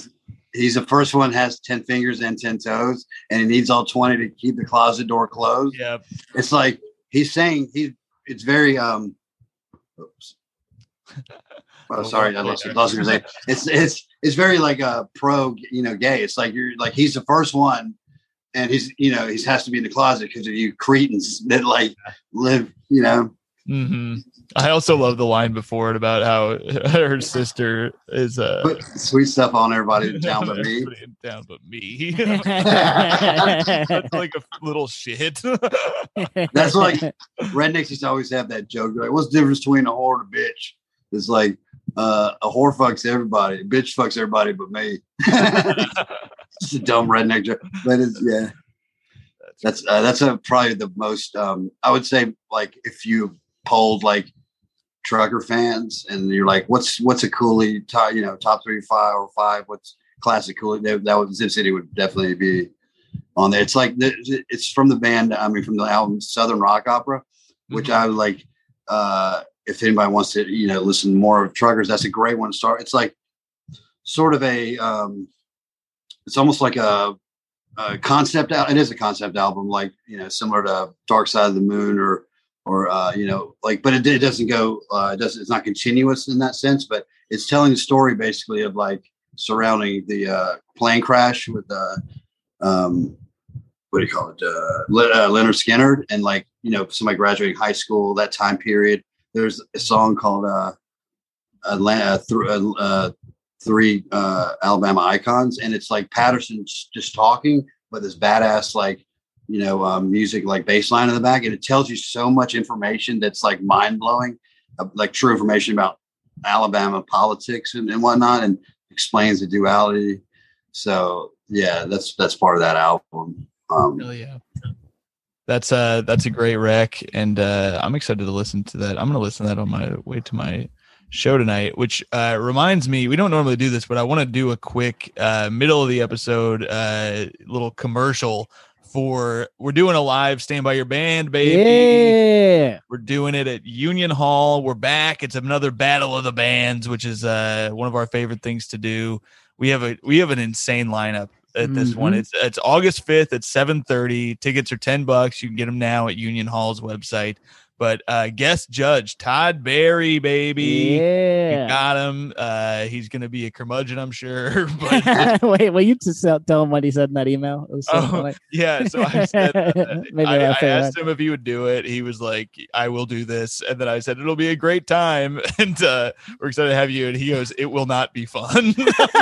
[SPEAKER 1] he's the first one has ten fingers and ten toes, and he needs all twenty to keep the closet door closed.
[SPEAKER 2] Yep.
[SPEAKER 1] It's like he's saying he. It's very um. Oops. Oh, sorry, I lost, lost your name. It's it's it's very like a pro, you know, gay. It's like you're like he's the first one, and he's you know he has to be in the closet because of you cretins that like live, you know.
[SPEAKER 2] Mm-hmm. I also love the line before it about how her sister is uh
[SPEAKER 1] Put sweet stuff on everybody in town but me.
[SPEAKER 2] Everybody in town but me. That's like a little shit.
[SPEAKER 1] That's like rednecks used to always have that joke. Like, what's the difference between a whore and a bitch? It's like uh, a whore fucks everybody, a bitch fucks everybody but me. It's a dumb redneck joke, but it's yeah. That's uh, that's a, probably the most. Um, I would say, like, if you polled like trucker fans, and you're like, "What's what's a coolie top? You know, top three, five or five? What's classic coolie?" That, that would Zip City would definitely be on there. It's like it's from the band. I mean, from the album Southern Rock Opera, which mm-hmm. I would like. Uh, if anybody wants to, you know, listen more of truckers, that's a great one to start. It's like sort of a. Um, it's almost like a. Uh, concept out. It is a concept album, like you know, similar to Dark Side of the Moon, or or uh, you know, like, but it, it doesn't go. Uh, it doesn't. It's not continuous in that sense, but it's telling the story basically of like surrounding the uh, plane crash with uh, um, what do you call it, uh, Le- uh, Leonard Skinner, and like you know, somebody graduating high school, that time period. There's a song called uh, Atlanta. Th- uh, three uh Alabama icons, and it's like Patterson's just talking with this badass like you know um, music like bass line in the back, and it tells you so much information that's like mind-blowing, uh, like true information about Alabama politics and, and whatnot, and explains the duality. So yeah, that's that's part of that album. Um
[SPEAKER 2] Hell yeah. That's uh that's a great rec, and uh I'm excited to listen to that. I'm gonna listen to that on my way to my show tonight, which uh reminds me, we don't normally do this, but I want to do a quick uh middle of the episode uh little commercial for we're doing a live Stand By Your Band, baby.
[SPEAKER 3] Yeah,
[SPEAKER 2] we're doing it at Union Hall. We're back. It's another battle of the bands, which is uh one of our favorite things to do. We have a we have an insane lineup at this
[SPEAKER 3] Mm-hmm.
[SPEAKER 2] one. It's it's August fifth at seven thirty. Tickets are ten bucks. You can get them now at Union Hall's website. But uh, guest judge Todd Barry, baby,
[SPEAKER 3] yeah.
[SPEAKER 2] we got him. Uh, he's gonna be a curmudgeon, I'm sure. But
[SPEAKER 3] Wait, will you just tell tell him what he said in that email? It was so
[SPEAKER 2] oh,
[SPEAKER 3] funny.
[SPEAKER 2] yeah, so I said, uh,
[SPEAKER 3] Maybe
[SPEAKER 2] I,
[SPEAKER 3] my
[SPEAKER 2] I
[SPEAKER 3] favorite.
[SPEAKER 2] asked him if he would do it. He was like, "I will do this," and then I said, "It'll be a great time," and uh, we're excited to have you. And he goes, "It will not be fun."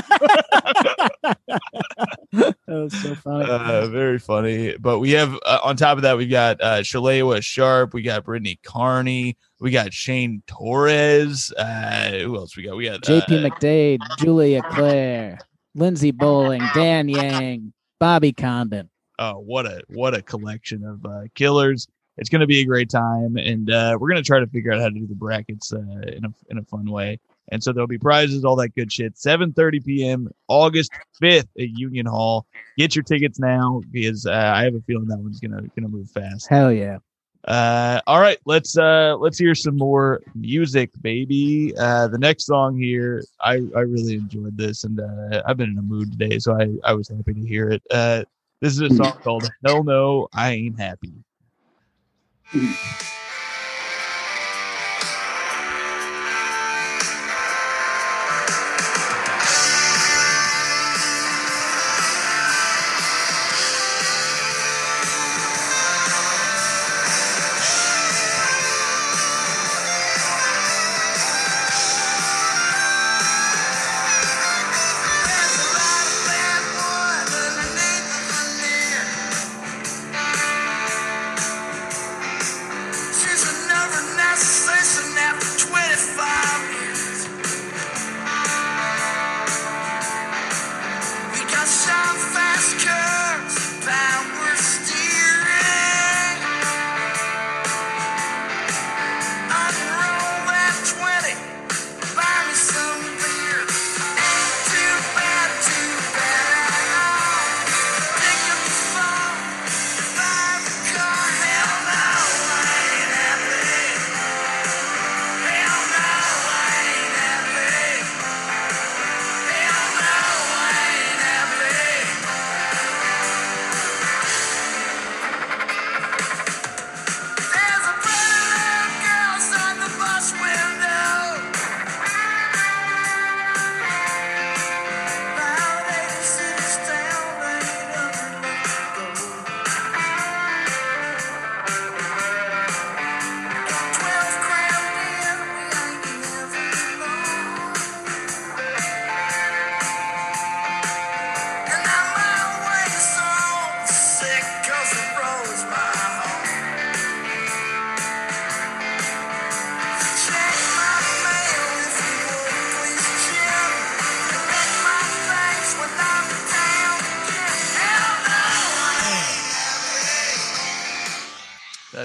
[SPEAKER 3] That was so funny.
[SPEAKER 2] Uh, very funny. But we have uh, on top of that, we've got uh, Shalewa Sharp, we got Brittany Carney, we got Shane Torres. Uh, who else we got? We got
[SPEAKER 3] J P
[SPEAKER 2] uh,
[SPEAKER 3] McDade, Julia Claire, Lindsay Bowling, Dan Yang, Bobby Condon.
[SPEAKER 2] Oh, what a what a collection of uh, killers! It's going to be a great time, and uh, we're going to try to figure out how to do the brackets uh, in a in a fun way. And so there'll be prizes, all that good shit. seven thirty p.m. August fifth at Union Hall. Get your tickets now because uh, I have a feeling that one's gonna gonna move fast.
[SPEAKER 3] Hell yeah!
[SPEAKER 2] Uh, all right, let's uh, let's hear some more music, baby. Uh, the next song here, I, I really enjoyed this, and uh, I've been in a mood today, so I, I was happy to hear it. Uh, this is a song called "Hell No, I Ain't Happy."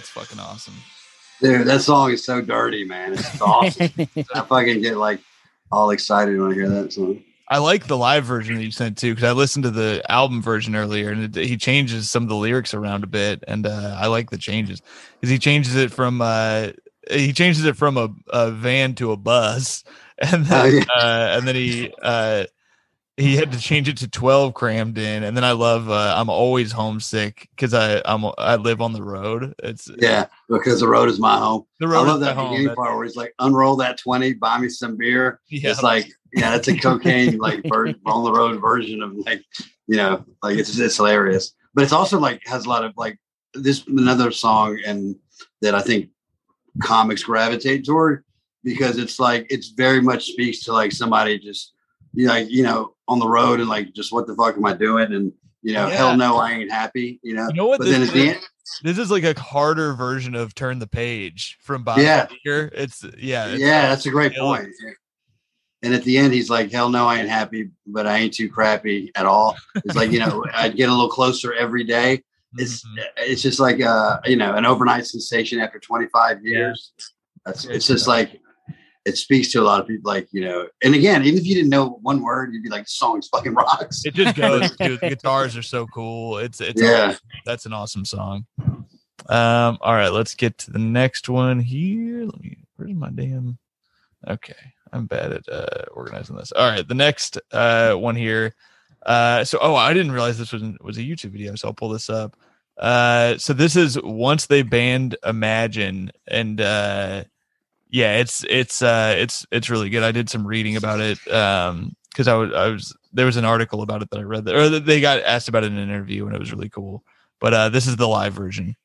[SPEAKER 2] That's fucking awesome.
[SPEAKER 1] Dude, that song is so dirty, man. It's awesome. I fucking get like all excited when I hear that song.
[SPEAKER 2] I like the live version that you sent too, because I listened to the album version earlier, and it, he changes some of the lyrics around a bit, and uh, I like the changes because he changes it from uh, he changes it from a, a van to a bus, and then
[SPEAKER 1] Oh, yeah.
[SPEAKER 2] uh, and then he uh, he had to change it to twelve crammed in, and then I love uh, I'm always homesick because I I'm I live on the road. It's
[SPEAKER 1] Yeah, because the road is my home.
[SPEAKER 2] the
[SPEAKER 1] I
[SPEAKER 2] road
[SPEAKER 1] love
[SPEAKER 2] is
[SPEAKER 1] that
[SPEAKER 2] my home.
[SPEAKER 1] beginning
[SPEAKER 2] That's-
[SPEAKER 1] part where he's like, unroll that twenty, buy me some beer.
[SPEAKER 2] Yeah.
[SPEAKER 1] It's like, yeah, that's a cocaine, like ver- on the road version of like, you know, like it's it's hilarious. But it's also like has a lot of like this another song and that I think comics gravitate toward because it's like it's very much speaks to like somebody just you know, like, you know, on the road and like just what the fuck am I doing? And you know,
[SPEAKER 2] Yeah.
[SPEAKER 1] hell no, I ain't happy, you know.
[SPEAKER 2] You know what
[SPEAKER 1] But
[SPEAKER 2] this
[SPEAKER 1] then at the
[SPEAKER 2] is?
[SPEAKER 1] end,
[SPEAKER 2] This is like a harder version of Turn the Page from Bob
[SPEAKER 1] Yeah.
[SPEAKER 2] Seger. It's yeah, it's
[SPEAKER 1] yeah, that's a great
[SPEAKER 2] killer.
[SPEAKER 1] point. And at the end, he's like, hell no, I ain't happy, but I ain't too crappy at all. It's like, you know, I'd get a little closer every day. It's
[SPEAKER 2] Mhm.
[SPEAKER 1] it's just like, uh, you know, an overnight sensation after twenty-five years. That's It's just like, it speaks to a lot of people, like, you know, and again, even if you didn't know one word, you'd be like, the song's fucking rocks.
[SPEAKER 2] It just goes, dude. The guitars are so cool. It's it's
[SPEAKER 1] Yeah.
[SPEAKER 2] awesome. That's an awesome song. Um, all right, let's get to the next one here. Let me where's my damn okay. I'm bad at uh organizing this. All right, the next uh one here. Uh so oh I didn't realize this was was a YouTube video, so I'll pull this up. Uh so this is once they banned Imagine, and uh yeah, it's it's uh it's it's really good. I did some reading about it um because I was I was there was an article about it that I read that, or that they got asked about it in an interview, and it was really cool. But uh this is the live version.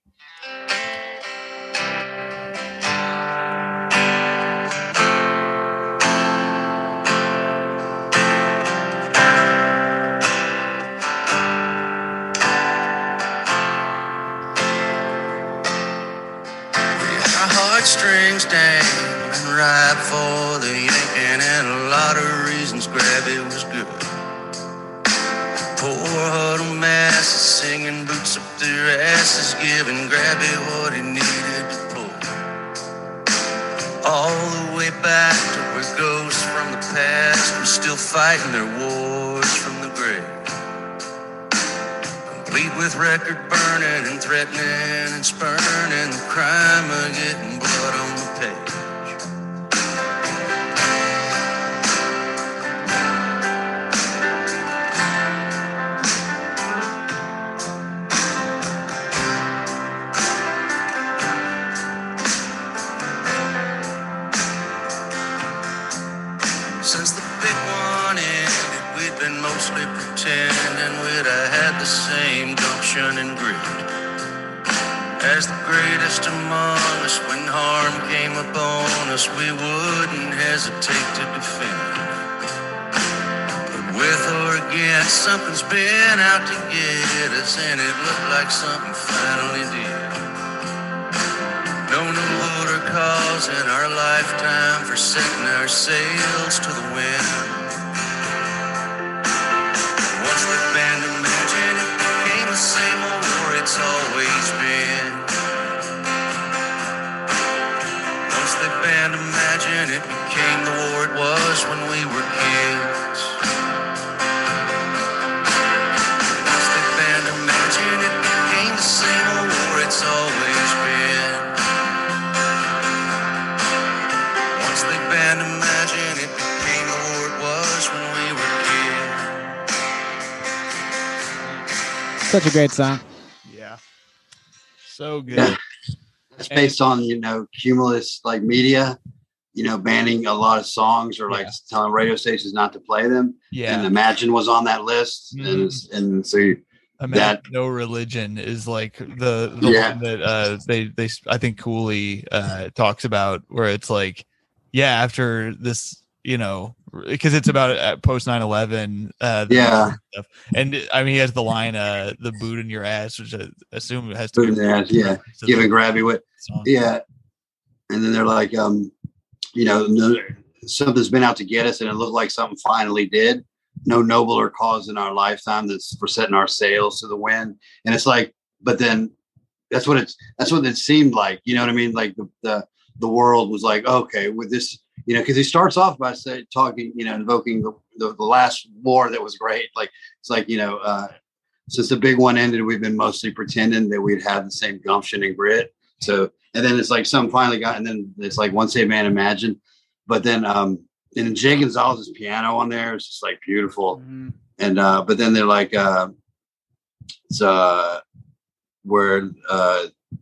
[SPEAKER 4] Heartstrings dangling ripe for the yanking, and a lot of reasons gravity was good. Poor huddle masses singing, boots up their asses, giving Grabby what he needed to pull. All the way back to where ghosts from the past were still fighting their wars from the grave. Complete with record burning and threatening and spurning the crime of getting blood on the page. Since the big one ended, we'd been mostly pretending we'd have had the same gumption and grit as the greatest among us. When harm came upon us, we wouldn't hesitate to defend. But with or against, something's been out to get us, and it looked like something finally did. No new order calls in our lifetime for setting our sails to the wind. Once the band Imagine, it became the same old war it's always been. Once the band Imagine, it became the war it was when we were kids. Once the band Imagine, it became the same old war it's always been. Once they banned Imagine, it became the war it was when we were kids.
[SPEAKER 3] Such a great song.
[SPEAKER 2] Yeah. So good.
[SPEAKER 1] Yeah. It's based on, you know, cumulus like media, you know, banning a lot of songs or like
[SPEAKER 2] Yeah.
[SPEAKER 1] telling radio stations not to play them.
[SPEAKER 2] Yeah.
[SPEAKER 1] And Imagine was on that list.
[SPEAKER 2] Mhm.
[SPEAKER 1] And, it's- and so you,
[SPEAKER 2] Imagine
[SPEAKER 1] that-
[SPEAKER 2] No Religion is like the the
[SPEAKER 1] Yeah.
[SPEAKER 2] one that uh they they I think Cooley uh talks about, where it's like, yeah, after this, you know, because it's about uh, post nine eleven uh the
[SPEAKER 1] Yeah.
[SPEAKER 2] stuff. And I mean, he has the line uh the boot in your ass, which I assume has to
[SPEAKER 1] Boot in the ass, yeah.
[SPEAKER 2] to
[SPEAKER 1] giving
[SPEAKER 2] the
[SPEAKER 1] Grabby what,
[SPEAKER 2] song.
[SPEAKER 1] yeah. And then they're like, um, you know, no, something's been out to get us, and it looked like something finally did. No nobler cause in our lifetime that's for setting our sails to the wind. And it's like, but then that's what it's that's what it seemed like. You know what I mean? Like the the, the world was like, okay, with this, you know, because he starts off by saying talking, you know, invoking the, the, the last war that was great. Like it's like, you know, uh, since the big one ended, we've been mostly pretending that we'd have the same gumption and grit. So, and then it's like some finally got, and then it's like Once a Man Imagine, but then um, and Jay Gonzalez's piano on there is just like beautiful. Mm-hmm. And uh, but then they're like, uh, it's uh, where uh,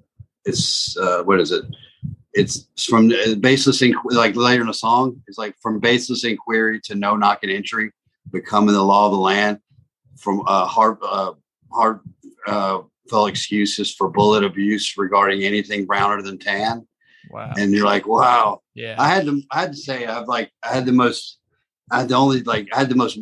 [SPEAKER 1] it's uh, what is it? It's from baseless inqu- like later in the song. It's like from baseless inquiry to no knocking entry, becoming the law of the land. From uh, hard, uh, hard uh, felt excuses for bullet abuse regarding anything browner than tan.
[SPEAKER 2] Wow!
[SPEAKER 1] And you're like, wow.
[SPEAKER 2] Yeah.
[SPEAKER 1] I had to. I had to say, I've like, I had the most. I had the only like, I had the most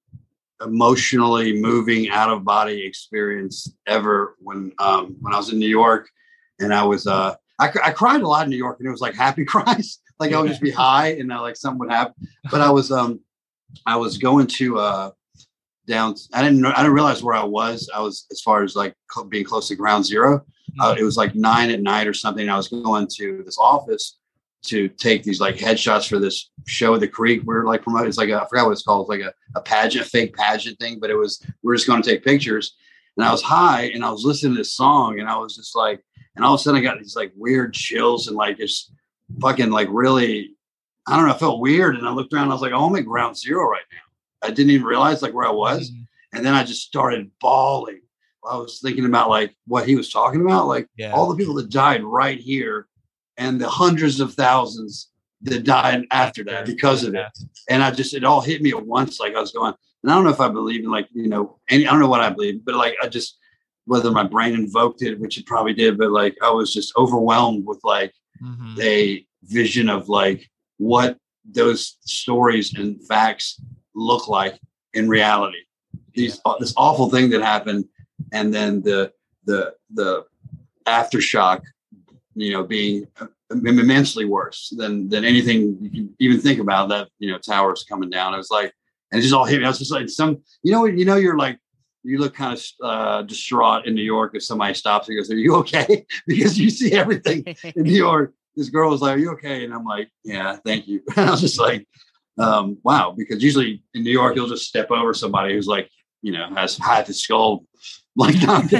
[SPEAKER 1] emotionally moving out of body experience ever when um when I was in New York, and I was uh I, I cried a lot in New York, and it was like happy cries. Like I would just be high, and uh, like something would happen. But I was um I was going to uh. down. I didn't know, I didn't realize where I was. I was as far as like co- being close to ground zero. Uh, it was like nine at night or something. I was going to this office to take these like headshots for this show at the Creek. We are like promoting. It's like a, I forgot what it's called. It's like a, a pageant, fake pageant thing, but it was, we are just going to take pictures. And I was high and I was listening to this song and I was just like, and all of a sudden I got these like weird chills and like just fucking like really, I don't know, I felt weird. And I looked around and I was like, oh, I'm at ground zero right now. I didn't even realize like where I was. Mm-hmm. And then I just started bawling. I was thinking about like what he was talking about, like yeah. all the people that died right here and the hundreds of thousands that died after that because of it. And I just, it all hit me at once. Like I was going, and I don't know if I believe in like, you know, any, I don't know what I believe, but like, I just, whether my brain invoked it, which it probably did, but like, I was just overwhelmed with like mm-hmm. a vision of like what those stories and facts look like in reality. These yeah. this awful thing that happened, and then the the the aftershock, you know, being immensely worse than than anything you can even think about. That, you know, towers coming down. It was like, and it just all hit me. I was just like, some, you know, you know, you're like, you look kind of uh, distraught in New York if somebody stops and goes, "Are you okay?" Because you see everything in New York. This girl was like, "Are you okay?" And I'm like, "Yeah, thank you." And I was just like, um, wow, because usually in New York, you'll just step over somebody who's like, you know, has half his skull, like,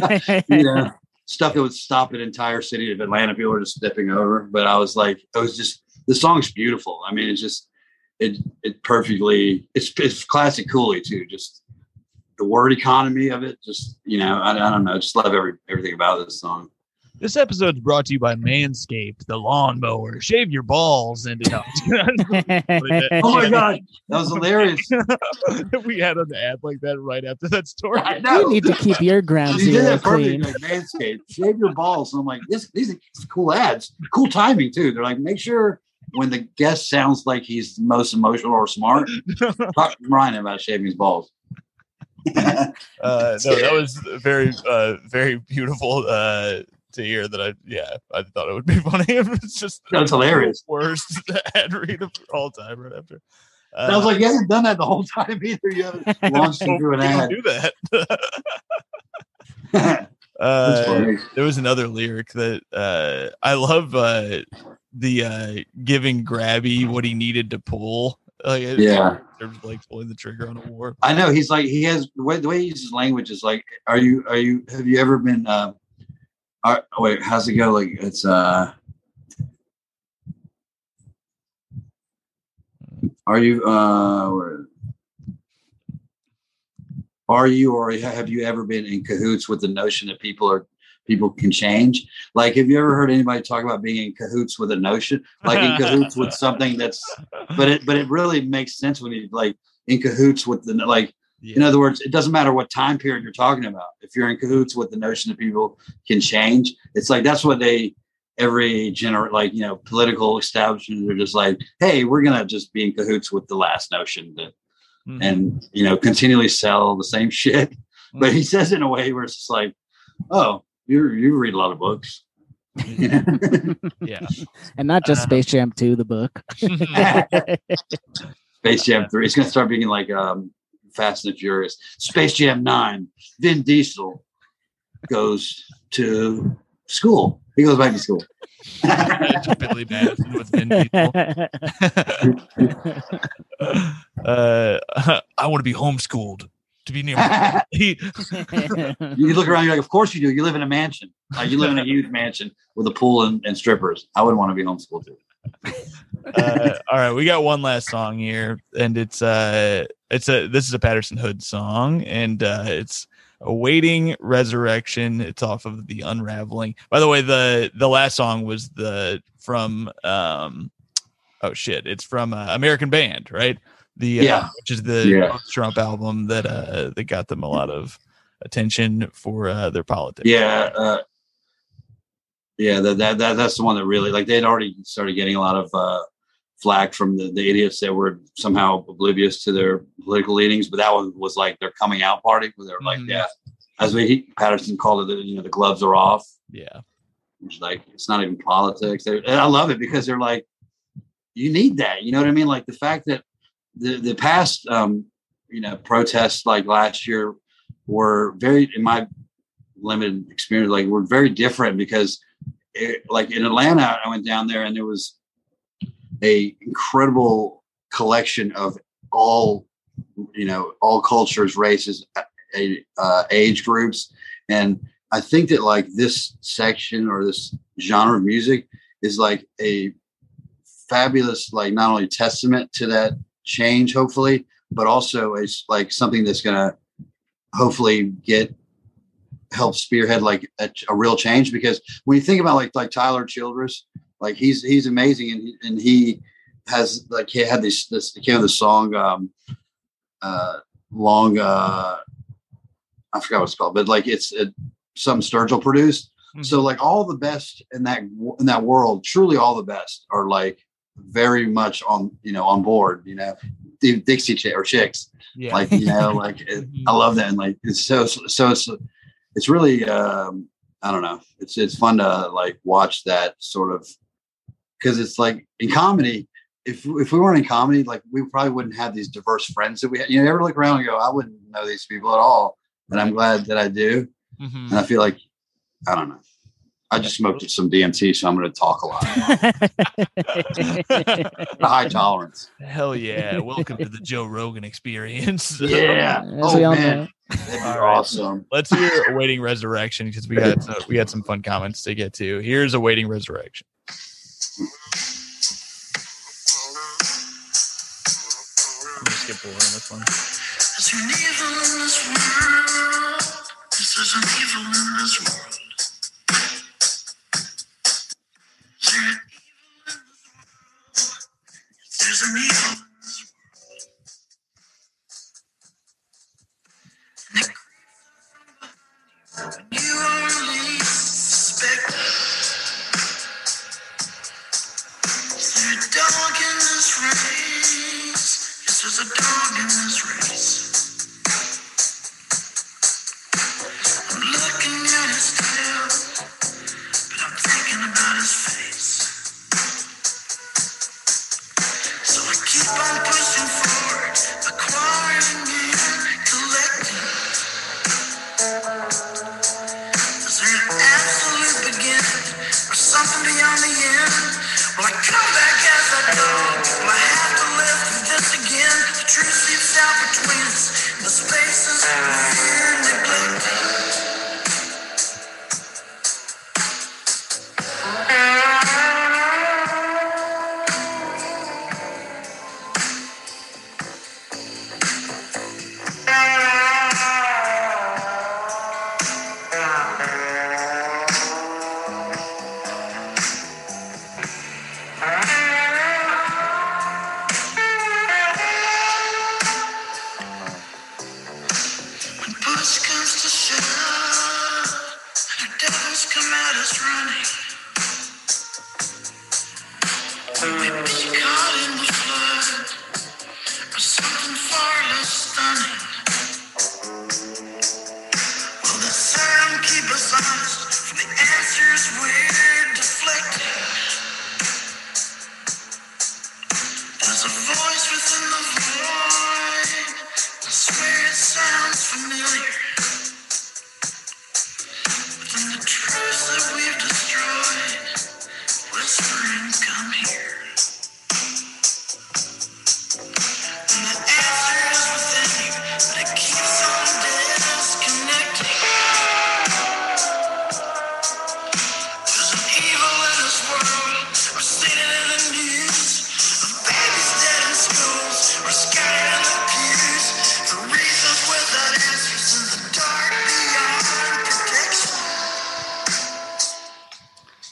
[SPEAKER 1] you know, stuff that would stop an entire city of Atlanta. People are just stepping over. But I was like, it was just, the song's beautiful. I mean, it's just, it, it perfectly, it's, it's classic Cooley too. Just the word economy of it. Just, you know, I, I don't know. Just love every, everything about this song.
[SPEAKER 2] This episode is brought to you by Manscaped, the lawnmower. Shave your balls and no.
[SPEAKER 1] Oh my god, that was hilarious.
[SPEAKER 2] We had an ad like that right after that story.
[SPEAKER 1] I know.
[SPEAKER 3] You need to keep your ground
[SPEAKER 1] you
[SPEAKER 3] zero
[SPEAKER 1] did that
[SPEAKER 3] clean.
[SPEAKER 1] Like, Manscaped, shave your balls. And I'm like, this, these are cool ads, cool timing too. They're like, make sure when the guest sounds like he's the most emotional or smart, talk to Ryan about shaving his balls.
[SPEAKER 2] uh, no, that was very, uh, very beautiful. Uh, to hear that. I yeah I thought it would be funny. It's just
[SPEAKER 1] that's hilarious.
[SPEAKER 2] Worst ad read of all time right after. Uh,
[SPEAKER 1] I was like, you haven't done that the whole time either. You haven't launched into an ad.
[SPEAKER 2] Do that. uh, there was another lyric that uh, I love. Uh, the uh, giving Grabby what he needed to pull. Like,
[SPEAKER 1] yeah,
[SPEAKER 2] there's like pulling the trigger on a war.
[SPEAKER 1] I know he's like he has the way, the way he uses language is like, are you are you have you ever been? Uh, Are, wait, how's it go? Like it's uh, are you uh, or, are you or have you ever been in cahoots with the notion that people are people can change? Like, have you ever heard anybody talk about being in cahoots with a notion, like in cahoots with something that's, but it but it really makes sense when you like in cahoots with the like. Yeah. In other words, it doesn't matter what time period you're talking about. If you're in cahoots with the notion that people can change, it's like that's what they every gener like you know political establishments are just like, hey, we're gonna just be in cahoots with the last notion that, mm-hmm. and you know continually sell the same shit. Mm-hmm. But he says it in a way where it's just like, oh, you you read a lot of books.
[SPEAKER 2] Yeah,
[SPEAKER 3] and not just uh, Space Jam two, the book.
[SPEAKER 1] Space Jam three. It's gonna start being like um. Fast and Furious. Space Jam nine. Vin Diesel goes to School. He goes back to school.
[SPEAKER 2] Billy Madison with Vin Diesel. uh, I want to be homeschooled to be near my
[SPEAKER 1] You look around, you're like, of course you do. You live in a mansion. Like you live in a huge mansion with a pool and, and strippers. I wouldn't want to be homeschooled too.
[SPEAKER 2] uh, all right, we got one last song here, and it's uh, it's a this is a Patterson Hood song, and uh, it's Awaiting Resurrection. It's off of The Unraveling. By the way, the the last song was the from um, oh shit, it's from uh, American Band, right? The uh,
[SPEAKER 1] Yeah.
[SPEAKER 2] which is the
[SPEAKER 1] Yeah.
[SPEAKER 2] Trump album that uh that got them a lot of attention for uh, their politics.
[SPEAKER 1] Yeah. Uh, yeah. That, that, that, that's the one that really, like, they'd already started getting a lot of uh, flack from the, the idiots that were somehow oblivious to their political leanings. But that one was like their coming out party where they were like,
[SPEAKER 2] Mhm.
[SPEAKER 1] yeah, as we, he, Patterson called it, the, you know, the gloves are off.
[SPEAKER 2] Yeah.
[SPEAKER 1] It's like, it's not even politics. They're, and I love it because they're like, you need that. You know what I mean? Like the fact that the, the past, um, you know, protests like last year were very, in my limited experience, like were very different because it, like in Atlanta, I went down there and there was a incredible collection of all, you know, all cultures, races, uh, age groups. And I think that like this section or this genre of music is like a fabulous, like not only testament to that change, hopefully, but also it's like something that's going to hopefully get help spearhead like a, a real change. Because when you think about like like Tyler Childers, like he's he's amazing, and he, and he has like he had this this he came with the song um uh long uh I forgot what it's called, but like it's it, something Sturgill produced. Mm-hmm. So like all the best in that in that world, truly all the best are like very much on you know on board. You know, the Dixie Chick or Chicks. Yeah. Like you know, like it, I love that, and like it's so so it's it's really um I don't know. It's it's fun to like watch that sort of because it's like in comedy. If if we weren't in comedy, like we probably wouldn't have these diverse friends that we have. You know, ever look around and go, I wouldn't know these people at all. And I'm glad that I do. Mm-hmm. And I feel like, I don't know. I just smoked some D M T, so I'm going to talk a lot. High tolerance.
[SPEAKER 2] Hell yeah. Welcome to the Joe Rogan experience.
[SPEAKER 1] Yeah. Oh, man. That'd be awesome.
[SPEAKER 2] Right. Let's hear Awaiting Resurrection because we got uh, we got some fun comments to get to. Here's Awaiting Resurrection. I'm going to skip over on this one.
[SPEAKER 4] There's an evil in this world. Yes, there's an evil in this world. There's an evil in this world. And you only suspect. Is there a dog in this race? Yes, there's a dog in this race. I'm looking at his tail, but I'm thinking about his face. So I keep on pushing forward, acquiring and collecting. Is there an absolute beginning or something beyond the end? Will I come back as a dog? Will I have to live through this again? The truth seeps out between us, the spaces of fear and neglected. When push comes to shove, and the devils come at us running, we've been caught in the flood, or something far less stunning. Will the sound keep us honest from the answers we're deflecting? There's a voice within the void. I swear it sounds familiar. Within the truth that we've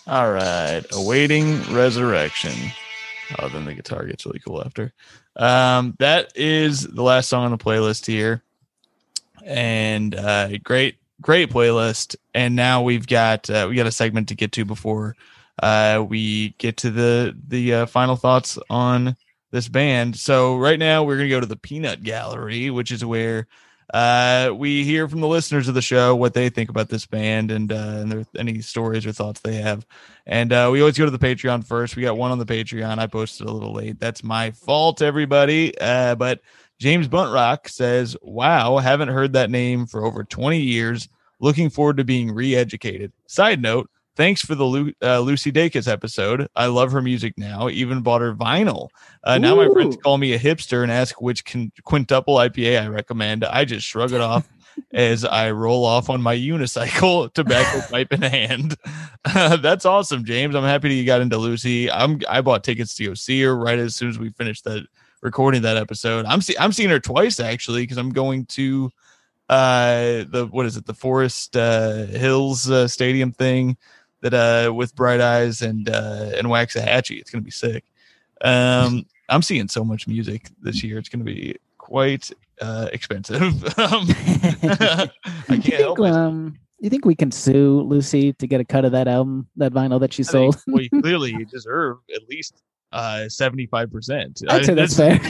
[SPEAKER 2] All right. Awaiting Resurrection. Oh, then the guitar gets really cool after. Um, that is the last song on the playlist here. And uh, great, great playlist. And now we've got uh, we got a segment to get to before uh, we get to the the uh, final thoughts on this band. So right now we're gonna go to the Peanut Gallery, which is where uh, we hear from the listeners of the show what they think about this band and uh, and there, any stories or thoughts they have. And uh, we always go to the Patreon first. We got one on the Patreon. I posted a little late. That's my fault, everybody. Uh, but James Buntrock says, wow, haven't heard that name for over twenty years. Looking forward to being re-educated. Side note, thanks for the Lu- uh, Lucy Dacus episode. I love her music now. Even bought her vinyl. Uh, now my friends call me a hipster and ask which con- quintuple I P A I recommend. I just shrug it off as I roll off on my unicycle, tobacco pipe in hand. Uh, that's awesome, James. I'm happy that you got into Lucy. I'm I bought tickets to go see her right as soon as we finished that recording that episode. I'm see I'm seeing her twice actually because I'm going to uh the what is it the Forest uh, Hills uh, Stadium thing that uh with Bright Eyes and uh and Waxahachie. It's gonna be sick. Um, I'm seeing so much music this year. It's gonna be quite uh expensive. um, I can't
[SPEAKER 3] you
[SPEAKER 2] help
[SPEAKER 3] think,
[SPEAKER 2] it.
[SPEAKER 3] um, you think we can sue Lucy to get a cut of that album, that vinyl that she
[SPEAKER 2] I
[SPEAKER 3] sold?
[SPEAKER 2] think, well, you clearly deserve at least uh seventy-five percent.
[SPEAKER 3] I'd say that's fair.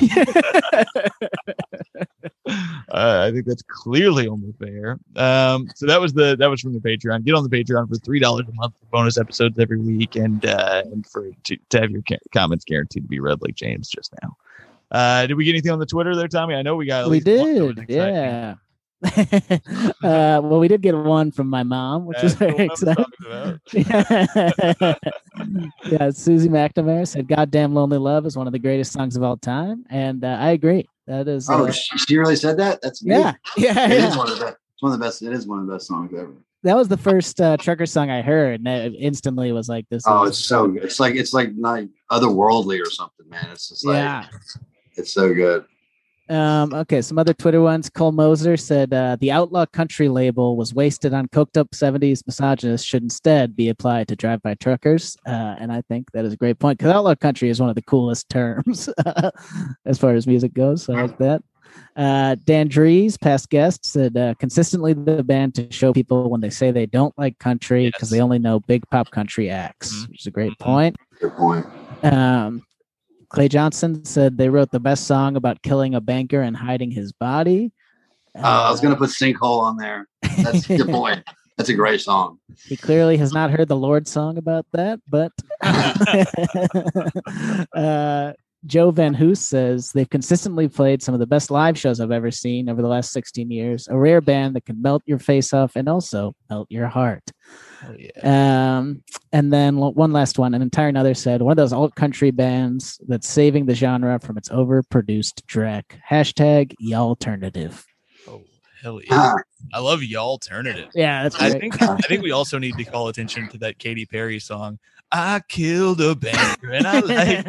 [SPEAKER 2] Uh, I think that's clearly only fair. Um, so that was the that was from the Patreon. Get on the Patreon for three dollars a month for bonus episodes every week, and uh, and for to, to have your ca- comments guaranteed to be read like James just now. Uh, did we get anything on the Twitter there, Tommy? I know we got. At
[SPEAKER 3] We
[SPEAKER 2] least one that was
[SPEAKER 3] did,
[SPEAKER 2] exciting.
[SPEAKER 3] yeah. uh, well, we did get one from my mom, which
[SPEAKER 2] That's
[SPEAKER 3] is very
[SPEAKER 2] what I was
[SPEAKER 3] exciting.
[SPEAKER 2] talking about.
[SPEAKER 3] Yeah, Susie McNamara said, "Goddamn Lonely Love" is one of the greatest songs of all time, and uh, I agree. That is,
[SPEAKER 1] Oh,
[SPEAKER 3] uh,
[SPEAKER 1] she, she really said that? That's
[SPEAKER 3] yeah, yeah,
[SPEAKER 1] It
[SPEAKER 3] yeah.
[SPEAKER 1] is one of the best. It's one of the best. It is one of the best songs ever.
[SPEAKER 3] That was the first uh, trucker song I heard, and I instantly was like, "This."
[SPEAKER 1] Oh,
[SPEAKER 3] is,
[SPEAKER 1] it's so good. It's like it's like not otherworldly or something, man. It's just like
[SPEAKER 3] yeah.
[SPEAKER 1] it's so good.
[SPEAKER 3] Um, okay, some other Twitter ones. Cole Moser said uh, the Outlaw Country label was wasted on coked up seventies misogynists, should instead be applied to drive-by truckers. Uh, and I think that is a great point because Outlaw Country is one of the coolest terms as far as music goes. So I like that. Uh, Dan Dries, past guest, said uh, consistently the band to show people when they say they don't like country because
[SPEAKER 2] Yes.
[SPEAKER 3] they only know big pop country acts,
[SPEAKER 2] Mhm.
[SPEAKER 3] which is a great
[SPEAKER 2] Mhm.
[SPEAKER 3] point.
[SPEAKER 1] Good point.
[SPEAKER 3] Um, Clay Johnson said they wrote the best song about killing a banker and hiding his body.
[SPEAKER 1] Uh, I was gonna put Sinkhole on there. That's a good point. That's a great song.
[SPEAKER 3] He clearly has not heard the Lord song about that, but uh, Joe Van Hoos says they've consistently played some of the best live shows I've ever seen over the last sixteen years. A rare band that can melt your face off and also melt your heart.
[SPEAKER 2] Hell yeah.
[SPEAKER 3] Um, and then l- one last one, an entire another said one of those alt country bands that's saving the genre from its overproduced dreck. Hashtag y'alternative.
[SPEAKER 2] Oh, hell yeah.
[SPEAKER 1] Ah,
[SPEAKER 2] I love y'all alternative.
[SPEAKER 3] Yeah, that's
[SPEAKER 2] I
[SPEAKER 3] great.
[SPEAKER 2] think I think we also need to call attention to that Katy Perry song. I killed a banker and I liked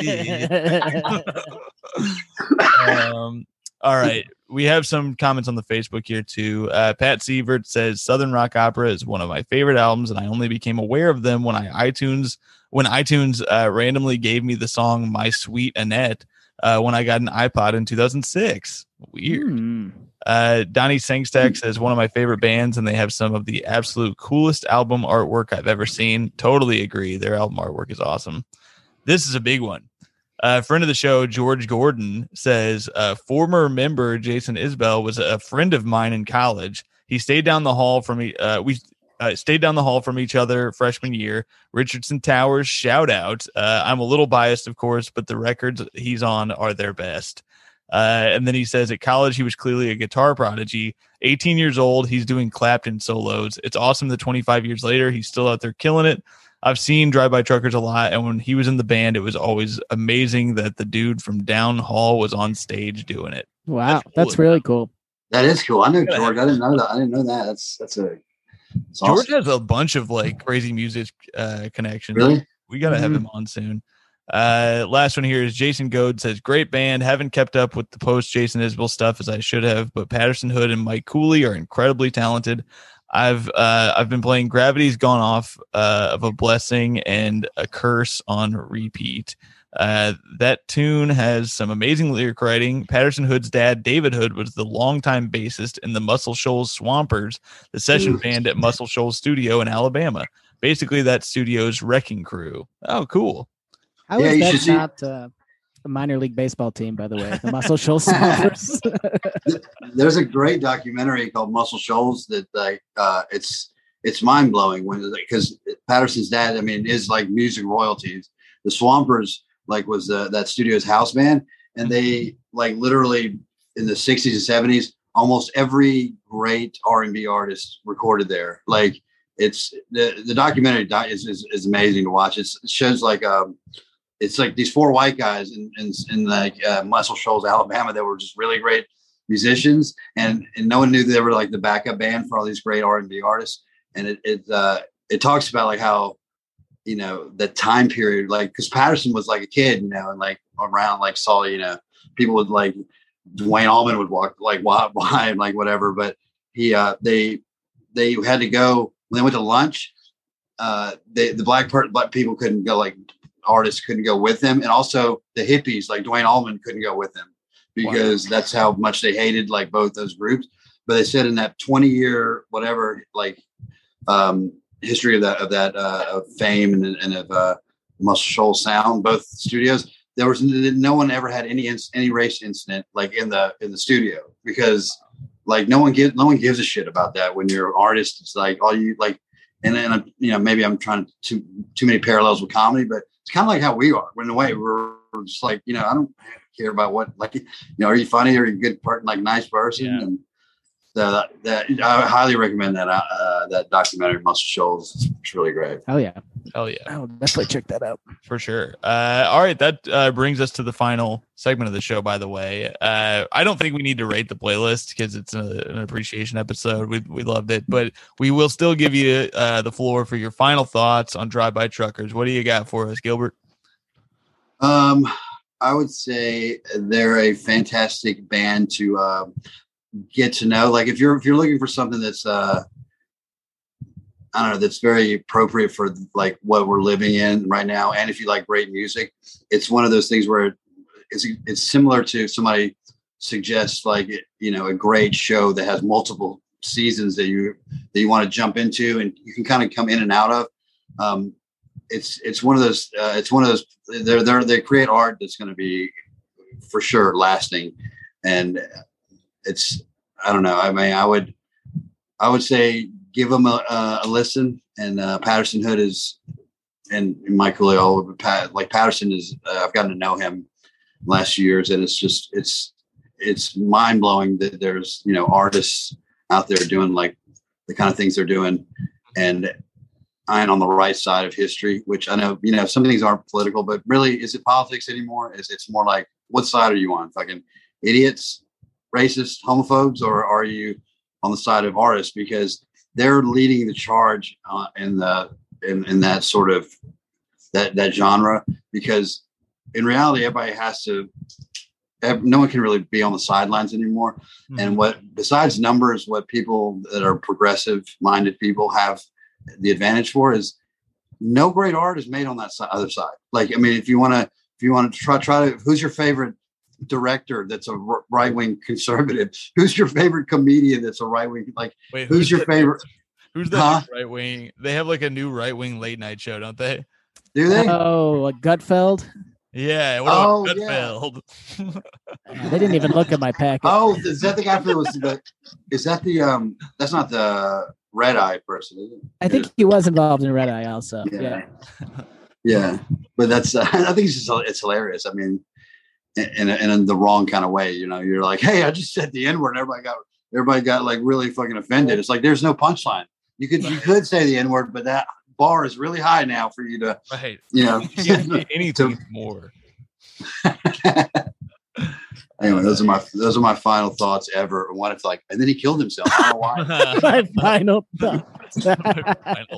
[SPEAKER 2] it. um, all right. We have some comments on the Facebook here too. Uh, Pat Sievert says Southern Rock Opera is one of my favorite albums, and I only became aware of them when I iTunes when iTunes uh, randomly gave me the song "My Sweet Annette" uh, when I got an iPod in two thousand six. Weird.
[SPEAKER 3] Hmm.
[SPEAKER 2] Uh, Donnie Sangstack says one of my favorite bands, and they have some of the absolute coolest album artwork I've ever seen. Totally agree. Their album artwork is awesome. This is a big one. A uh, friend of the show, George Gordon, says uh, former member Jason Isbell was a friend of mine in college. He stayed down the hall from me. Uh, we uh, stayed down the hall from each other freshman year. Richardson Towers, shout out. Uh, I'm a little biased, of course, but the records he's on are their best. Uh, and then he says at college, he was clearly a guitar prodigy. eighteen years old, he's doing Clapton solos. It's awesome that twenty-five years later, he's still out there killing it. I've seen Drive-By Truckers a lot, and when he was in the band, it was always amazing that the dude from Down Hall was on stage doing it.
[SPEAKER 3] Wow,
[SPEAKER 2] That's cool
[SPEAKER 3] that's
[SPEAKER 2] as
[SPEAKER 3] really
[SPEAKER 2] hell.
[SPEAKER 3] cool.
[SPEAKER 1] that is cool. I know
[SPEAKER 2] Yeah.
[SPEAKER 1] George. I didn't know that. I didn't know that. That's that's a that's
[SPEAKER 2] George
[SPEAKER 1] awesome.
[SPEAKER 2] has a bunch of like crazy music uh, connections.
[SPEAKER 1] Really?
[SPEAKER 2] We got to have
[SPEAKER 3] Mhm.
[SPEAKER 2] him on soon. Uh, last one here is Jason Goad says, great band. Haven't kept up with the post Jason Isbell stuff as I should have, but Patterson Hood and Mike Cooley are incredibly talented. I've uh, I've been playing Gravity's Gone Off uh, of a Blessing and a Curse on repeat. Uh, that tune has some amazing lyric writing. Patterson Hood's dad, David Hood, was the longtime bassist in the Muscle Shoals Swampers, the session band at Muscle Shoals Studio in Alabama. Basically, that studio's wrecking crew. Oh, cool.
[SPEAKER 3] How
[SPEAKER 1] Yeah,
[SPEAKER 3] is
[SPEAKER 1] you
[SPEAKER 3] that
[SPEAKER 1] should see-
[SPEAKER 3] not uh, a minor league baseball team, by the way? The Muscle Shoals Swampers.
[SPEAKER 1] There's a great documentary called Muscle Shoals that like uh, it's it's mind blowing when because Patterson's dad, I mean, is like music royalties. The Swampers like was uh, that studio's house band, and they like literally in the sixties and seventies, almost every great R and B artist recorded there. Like it's the the documentary is is, is amazing to watch. It's, it shows like um. It's like these four white guys in in, in like uh, Muscle Shoals, Alabama, that were just really great musicians, and and no one knew they were like the backup band for all these great R and B artists. And it it uh, it talks about like how, you know, the time period, like because Patterson was like a kid, you know, and like around like saw, you know, people would like Dwayne Allman would walk like walk by and like whatever, but he uh, they they had to go when they went to lunch. Uh, they the black part black people couldn't go like. Artists couldn't go with them, and also the hippies like Dwayne Allman couldn't go with them because wow. that's how much they hated like both those groups. But they said in that twenty year whatever like um history of that of that uh of fame and, and of uh Muscle Shoals sound, both studios, there was no one ever had any any race incident like in the in the studio, because like no one gives no one gives a shit about that when you're an artist. It's like all you like, and then you know maybe I'm trying to too too many parallels with comedy, but it's kind of like how we are. In a way, we're, we're just like, you know, I don't care about what, like, you know, are you funny? Are you a good part, like nice person?
[SPEAKER 2] Yeah.
[SPEAKER 1] And the, that I highly recommend that uh, that documentary, Muscle Shoals. It's really great.
[SPEAKER 3] Oh yeah,
[SPEAKER 2] hell yeah,
[SPEAKER 3] I'll definitely check that out
[SPEAKER 2] for sure. Uh, all right, that uh, brings us to the final segment of the show. By the way, uh, I don't think we need to rate the playlist because it's a, an appreciation episode. We we loved it, but we will still give you uh, the floor for your final thoughts on Drive By Truckers. What do you got for us, Gilbert?
[SPEAKER 1] Um, I would say they're a fantastic band to uh, get to know. Like if you're if you're looking for something that's uh, I don't know, that's very appropriate for like what we're living in right now, and if you like great music, it's one of those things where it's it's similar to somebody suggests like you know a great show that has multiple seasons that you that you want to jump into and you can kind of come in and out of. Um, it's it's one of those uh, it's one of those they're they they create art that's going to be for sure lasting, and it's I don't know. I mean, I would I would say give them a, a listen. And uh, Patterson Hood is and Mike Coolio, Pat, like Patterson is. Uh, I've gotten to know him last years, and it's just it's it's mind blowing that there's you know artists out there doing like the kind of things they're doing, and I'm on the right side of history. Which I know you know some things aren't political, but really, is it politics anymore? Is it's more like what side are you on? Fucking idiots, racist, homophobes, or are you on the side of artists? Because they're leading the charge uh, in the in, in that sort of that that genre. Because in reality, everybody has to. No one can really be on the sidelines anymore. Mm-hmm. And what besides numbers, what people that are progressive minded people have the advantage for is no great art is made on that si- other side. Like, I mean, if you want to, if you want to try, try to, who's your favorite director that's a r- right wing conservative? Who's your favorite comedian that's a right wing? Like,
[SPEAKER 2] Wait,
[SPEAKER 1] who's, who's your
[SPEAKER 2] the,
[SPEAKER 1] favorite?
[SPEAKER 2] Who's the huh? right wing? They have like a new right wing late night show, don't they?
[SPEAKER 1] Do they?
[SPEAKER 3] Oh, like Gutfeld.
[SPEAKER 2] Yeah. What
[SPEAKER 1] oh,
[SPEAKER 2] about Gutfeld?
[SPEAKER 3] Yeah. They didn't even look at my packet.
[SPEAKER 1] Oh, is that the guy who was the? Is that the um? That's not the Red Eye person, is it?
[SPEAKER 3] I think he was involved in Red Eye also. Yeah.
[SPEAKER 1] Yeah. yeah. But that's, uh, I think it's just, it's hilarious. I mean, in, in, in the wrong kind of way, you know, you're like, hey, I just said the N word and everybody got, everybody got like really fucking offended. It's like, there's no punchline. You could, you could say the N word, but that bar is really high now for you to,
[SPEAKER 2] right.
[SPEAKER 1] you know,
[SPEAKER 2] anything more.
[SPEAKER 1] Anyway, those are my those are my final thoughts ever. I wanted to like, and then he killed himself. I don't know why.
[SPEAKER 3] My final thoughts.
[SPEAKER 2] Final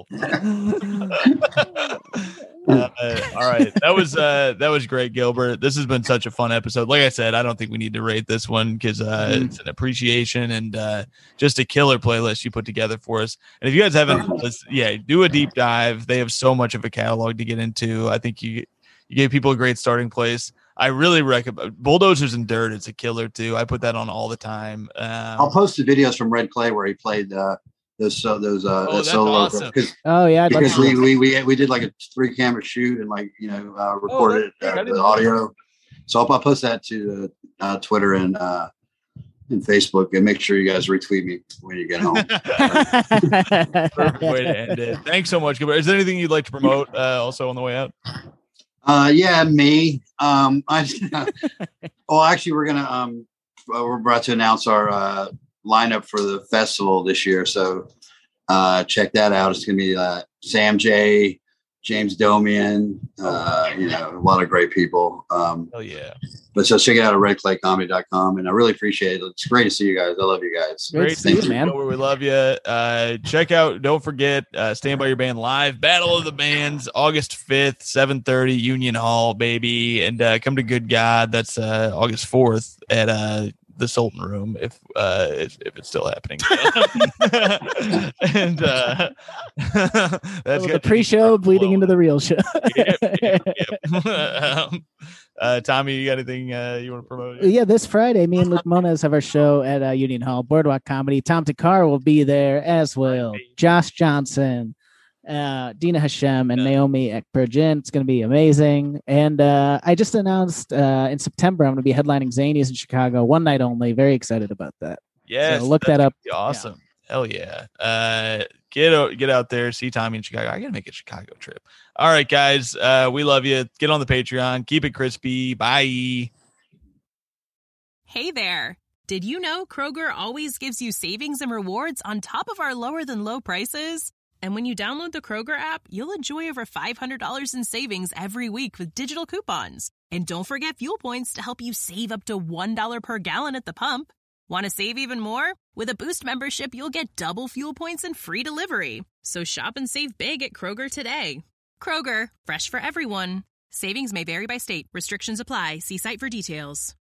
[SPEAKER 2] Uh, all right, that was uh, that was great, Gilbert. This has been such a fun episode. Like I said, I don't think we need to rate this one because uh, mm-hmm. it's an appreciation and uh, just a killer playlist you put together for us. And if you guys haven't, yeah, do a deep dive. They have so much of a catalog to get into. I think you you gave people a great starting place. I really recommend Bulldozers and Dirt. It's a killer too. I put that on all the time. Um,
[SPEAKER 1] I'll post the videos from Red Clay where he played. Uh, Those uh, those uh,
[SPEAKER 2] oh,
[SPEAKER 1] that solo
[SPEAKER 2] awesome.
[SPEAKER 3] Oh yeah,
[SPEAKER 1] because we, we we we did like a three camera shoot and like you know uh, recorded oh, uh, the audio. So I'll, I'll post that to uh, Twitter and uh, and Facebook and make sure you guys retweet me when you get home.
[SPEAKER 2] Perfect way to end it. Thanks so much, Gilbert. Is there anything you'd like to promote uh, also on the way out?
[SPEAKER 1] Uh, yeah, me. Um, I well, actually, we're gonna um, we're about to announce our. Uh, lineup for the festival this year, so uh check that out. It's gonna be uh Sam J, James Domian, uh you know, a lot of great people. Um
[SPEAKER 2] oh yeah
[SPEAKER 1] but so check it out at red clay comedy dot com, and I really appreciate it. It's great to see you guys. I love you guys.
[SPEAKER 3] Great to see you, man.
[SPEAKER 2] We love you. Uh check out, don't forget, uh Stand By Your Band Live, Battle of the Bands, August fifth, seven thirty, Union Hall, baby. And uh come to Good God, that's uh August fourth at uh the Sultan Room, if uh if, if it's still happening. And uh that's
[SPEAKER 3] well, the pre-show bleeding into the real show.
[SPEAKER 2] yep, yep, yep. um, uh Tommy, you got anything uh you want to promote?
[SPEAKER 3] Yeah, this Friday me and Luke Moniz have our show at uh, Union Hall, Boardwalk Comedy. Tom Takar will be there, as well Josh Johnson, uh Dina Hashem, and yeah. Naomi Ekperjin. It's going to be amazing. And uh I just announced uh in September I'm going to be headlining Zanies in Chicago, one night only. Very excited about that.
[SPEAKER 2] Yes,
[SPEAKER 3] so look that up.
[SPEAKER 2] Awesome. Yeah. Hell yeah. Uh get out, get out there, see Tommy in Chicago. I gotta make a Chicago trip. All right, guys, uh we love you. Get on the Patreon, keep it crispy. Bye.
[SPEAKER 5] Hey there. Did you know Kroger always gives you savings and rewards on top of our lower than low prices? And when you download the Kroger app, you'll enjoy over five hundred dollars in savings every week with digital coupons. And don't forget fuel points to help you save up to one dollar per gallon at the pump. Want to save even more? With a Boost membership, you'll get double fuel points and free delivery. So shop and save big at Kroger today. Kroger, fresh for everyone. Savings may vary by state. Restrictions apply. See site for details.